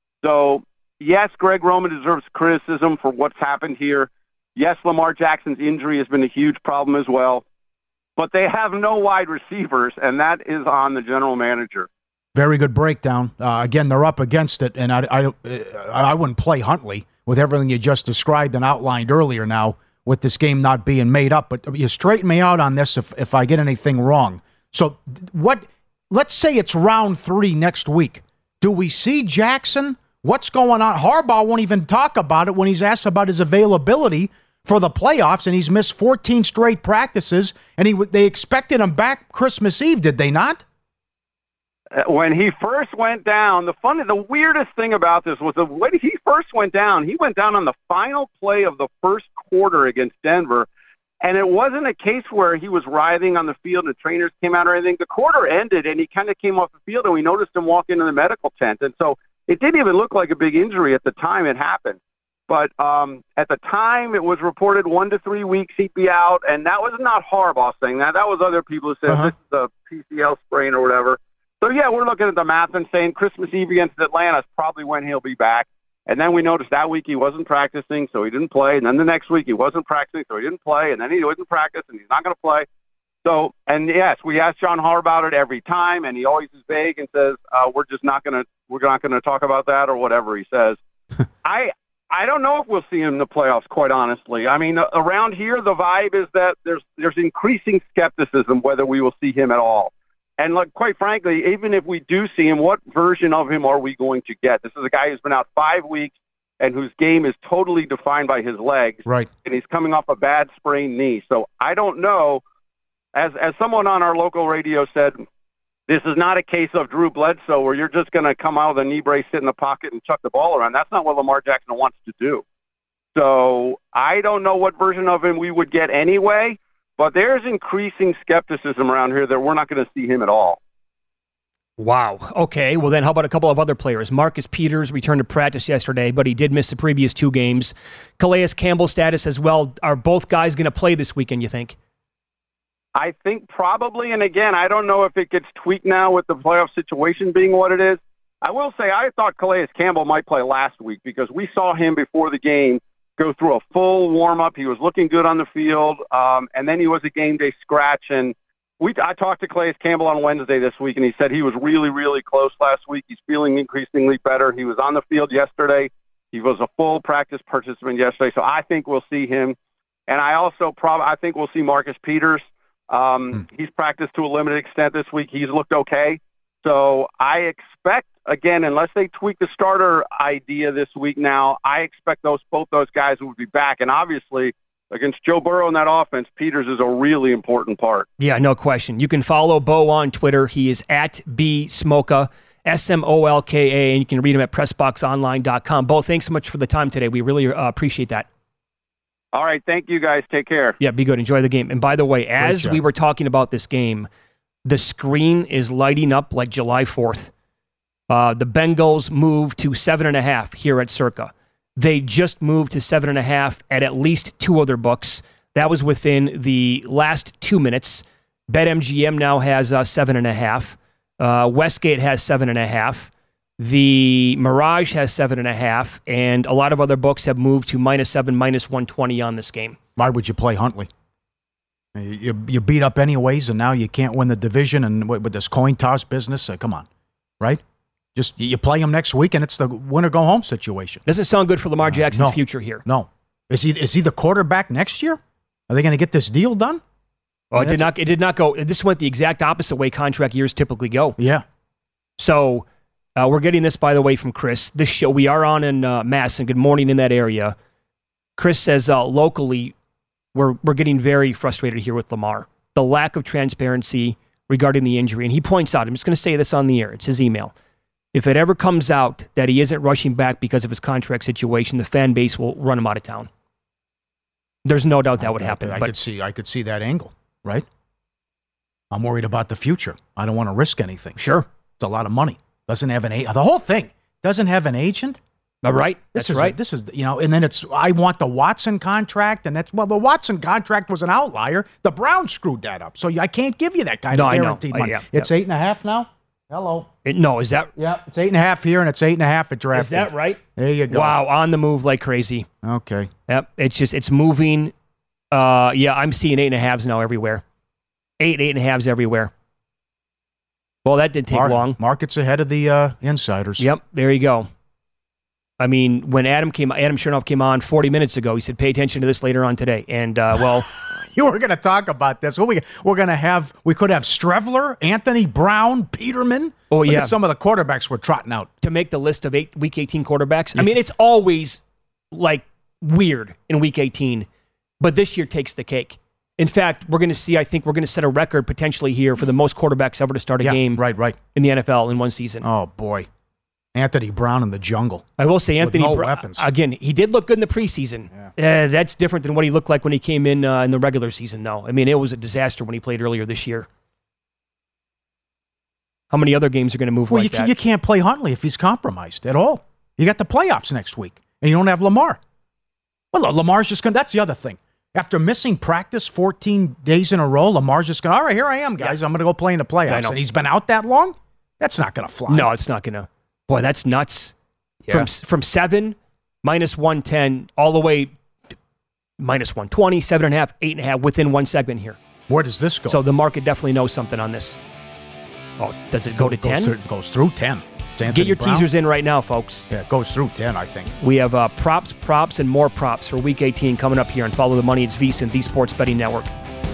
R: So yes, Greg Roman deserves criticism for what's happened here. Yes, Lamar Jackson's injury has been a huge problem as well, but they have no wide receivers, and that is on the general manager.
G: Very good breakdown. Uh, again, they're up against it, and I, I, I wouldn't play Huntley with everything you just described and outlined earlier now with this game not being made up. But you straighten me out on this if, if I get anything wrong. So what? Let's say it's round three next week. Do we see Jackson? What's going on? Harbaugh won't even talk about it when he's asked about his availability for the playoffs, and he's missed fourteen straight practices, and he they expected him back Christmas Eve, did they not?
R: When he first went down, the funny, the weirdest thing about this was that when he first went down, he went down on the final play of the first quarter against Denver, and it wasn't a case where he was writhing on the field and the trainers came out or anything. The quarter ended, and he kind of came off the field, and we noticed him walk into the medical tent, and so it didn't even look like a big injury at the time it happened. But um, at the time, it was reported one to three weeks he'd be out, and that was not Harbaugh saying that. That was other people who said uh-huh. this is a P C L sprain or whatever. So, yeah, we're looking at the math and saying Christmas Eve against Atlanta is probably when he'll be back. And then we noticed that week he wasn't practicing, so he didn't play. And then the next week he wasn't practicing, so he didn't play. And then he wasn't practice, and he's not going to play. So, and yes, we ask John Harbaugh about it every time, and he always is vague and says, uh, "We're just not going to, we're not going to talk about that," or whatever he says. I, I don't know if we'll see him in the playoffs. Quite honestly, I mean, around here the vibe is that there's there's increasing skepticism whether we will see him at all. And like, quite frankly, even if we do see him, what version of him are we going to get? This is a guy who's been out five weeks and whose game is totally defined by his legs.
G: Right.
R: And he's coming off a bad sprained knee. So I don't know. As as someone on our local radio said, this is not a case of Drew Bledsoe where you're just going to come out with a knee brace, sit in the pocket, and chuck the ball around. That's not what Lamar Jackson wants to do. So I don't know what version of him we would get anyway. But there's increasing skepticism around here that we're not going to see him at all.
F: Wow. Okay. Well, then how about a couple of other players? Marcus Peters returned to practice yesterday, but he did miss the previous two games. Calais Campbell status as well. Are both guys going to play this weekend, you think?
R: I think probably, and again, I don't know if it gets tweaked now with the playoff situation being what it is. I will say I thought Calais Campbell might play last week because we saw him before the game go through a full warm-up. He was looking good on the field, um, and then he was a game day scratch. And we, I talked to Calais Campbell on Wednesday this week, and he said he was really, really close last week. He's feeling increasingly better. He was on the field yesterday. He was a full practice participant yesterday, so I think we'll see him. And I also probably I think we'll see Marcus Peters. Um, hmm. He's practiced to a limited extent this week. He's looked okay. So I expect, again, unless they tweak the starter idea this week now, I expect those both those guys would be back. And obviously, against Joe Burrow in that offense, Peters is a really important part.
F: Yeah, no question. You can follow Bo on Twitter. He is at B Smolka, S M O L K A, and you can read him at press box online dot com. Bo, thanks so much for the time today. We really uh, appreciate that.
R: All right, thank you guys. Take care.
F: Yeah, be good. Enjoy the game. And by the way, as we were talking about this game, the screen is lighting up like July fourth. Uh, the Bengals moved to seven and a half here at Circa. They just moved to seven and a half at at least two other books. That was within the last two minutes. BetMGM now has uh, seven and a half. Uh, Westgate has seven and a half. The Mirage has seven and a half, and a lot of other books have moved to minus seven, minus one twenty on this game.
G: Why would you play Huntley? You you beat up anyways, and now you can't win the division, and with this coin toss business, uh, come on, right? Just you play him next week, and it's the winner go home situation.
F: Doesn't sound good for Lamar Jackson's
G: uh, no,
F: future here.
G: No, is he is he the quarterback next year? Are they going to get this deal done?
F: Well, I mean, it did not. It did not go. This went the exact opposite way contract years typically go.
G: Yeah.
F: So uh, we're getting this, by the way, from Chris. This show we are on in uh, Mass, and good morning in that area. Chris says uh, locally, we're we're getting very frustrated here with Lamar. The lack of transparency regarding the injury, and he points out. I'm just going to say this on the air. It's his email. If it ever comes out that he isn't rushing back because of his contract situation, the fan base will run him out of town. There's no doubt that would happen.
G: I, I
F: but
G: could see. I could see that angle. Right? I'm worried about the future. I don't want to risk anything.
F: Sure.
G: It's a lot of money. Doesn't have an agent. The whole thing doesn't have an agent.
F: All right.
G: This
F: That's
G: is
F: right.
G: A, this is, you know, and then it's, I want the Watson contract, and that's, well, the Watson contract was an outlier. The Browns screwed that up. So I can't give you that kind
F: no,
G: of guaranteed
F: I know.
G: money.
F: I, yeah,
G: it's
F: yeah.
G: eight and a half now? Hello.
F: It, no, is that?
G: Yeah, it's eight and a half here, and it's eight and a half at draft.
F: Is that right?
G: There you go.
F: Wow, on the move like crazy.
G: Okay.
F: Yep. It's just, it's moving. Uh, yeah, I'm seeing eight and a halves now everywhere. Eight, eight and a halves everywhere. Well, that didn't take
G: Mar-
F: long.
G: Market's ahead of the uh, insiders.
F: Yep, there you go. I mean, when Adam came, Adam Chernoff came on forty minutes ago, he said, pay attention to this later on today. And, uh, well...
G: you were going to talk about this. Well, we, we're going to have, we could have Strevler, Anthony Brown, Peterman.
F: Oh,
G: Look
F: yeah.
G: at some of the quarterbacks we're trotting out.
F: To make the list of eight, Week eighteen quarterbacks. I mean, it's always, like, weird in Week eighteen. But this year takes the cake. In fact, we're going to see, I think we're going to set a record potentially here for the most quarterbacks ever to start a
G: yeah,
F: game
G: right, right.
F: in the N F L in one season.
G: Oh, boy. Anthony Brown in the jungle.
F: I will say Anthony
G: With no
F: Brown,
G: weapons.
F: again, he did look good in the preseason. Yeah. Uh, that's different than what he looked like when he came in uh, in the regular season, though. I mean, it was a disaster when he played earlier this year. How many other games are going to move
G: well,
F: like
G: you,
F: that?
G: You can't play Huntley if he's compromised at all. You got the playoffs next week, and you don't have Lamar. Well, Lamar's just going to, that's the other thing. After missing practice fourteen days in a row, Lamar's just going, all right, here I am, guys. Yeah. I'm going to go play in the playoffs. And he's been out that long? That's not going to fly.
F: No, it's not going to. Boy, that's nuts.
G: Yeah.
F: From from seven, minus one ten, all the way to minus one twenty, seven and a half, eight and a half, within one segment here.
G: Where does this go?
F: So the market definitely knows something on this. Oh, does it go to
G: goes
F: ten?
G: Through, goes through ten.
F: Get your
G: Brown.
F: teasers in right now, folks.
G: Yeah, it goes through ten, I think.
F: We have uh, props, props, and more props for Week eighteen coming up here and Follow the Money. It's VSiN, the Sports Betting Network.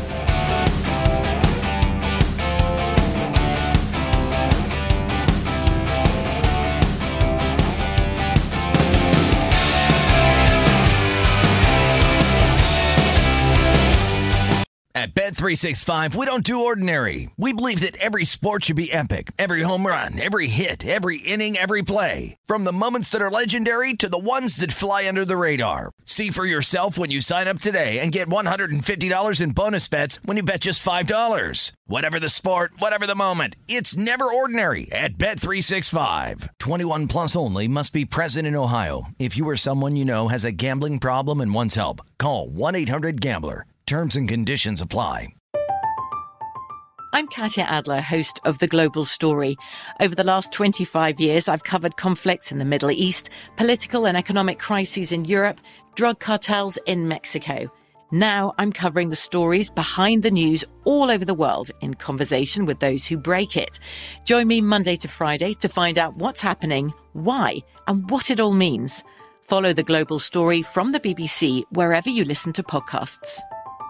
A: At Bet three sixty-five, we don't do ordinary. We believe that every sport should be epic. Every home run, every hit, every inning, every play. From the moments that are legendary to the ones that fly under the radar. See for yourself when you sign up today and get one hundred fifty dollars in bonus bets when you bet just five dollars. Whatever the sport, whatever the moment, it's never ordinary at Bet three sixty-five. twenty-one plus only. Must be present in Ohio. If you or someone you know has a gambling problem and wants help, call one eight hundred gambler. Terms and conditions apply.
P: I'm Katya Adler, host of The Global Story. Over the last twenty-five years, I've covered conflicts in the Middle East, political and economic crises in Europe, drug cartels in Mexico. Now I'm covering the stories behind the news all over the world in conversation with those who break it. Join me Monday to Friday to find out what's happening, why, and what it all means. Follow The Global Story from the B B C wherever you listen to podcasts.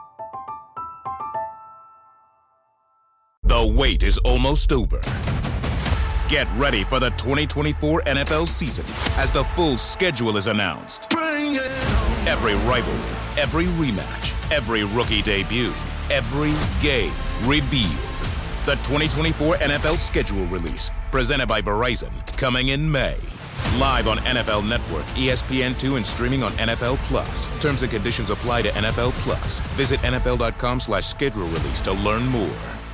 S: The wait is almost over. Get ready for the twenty twenty-four N F L season as the full schedule is announced. Every rivalry, every rematch, every rookie debut, every game revealed. The twenty twenty-four N F L schedule release, presented by Verizon, coming in May. Live on N F L Network, E S P N two, and streaming on N F L Plus. Terms and conditions apply to N F L Plus. Visit N F L dot com slash schedule release to learn more.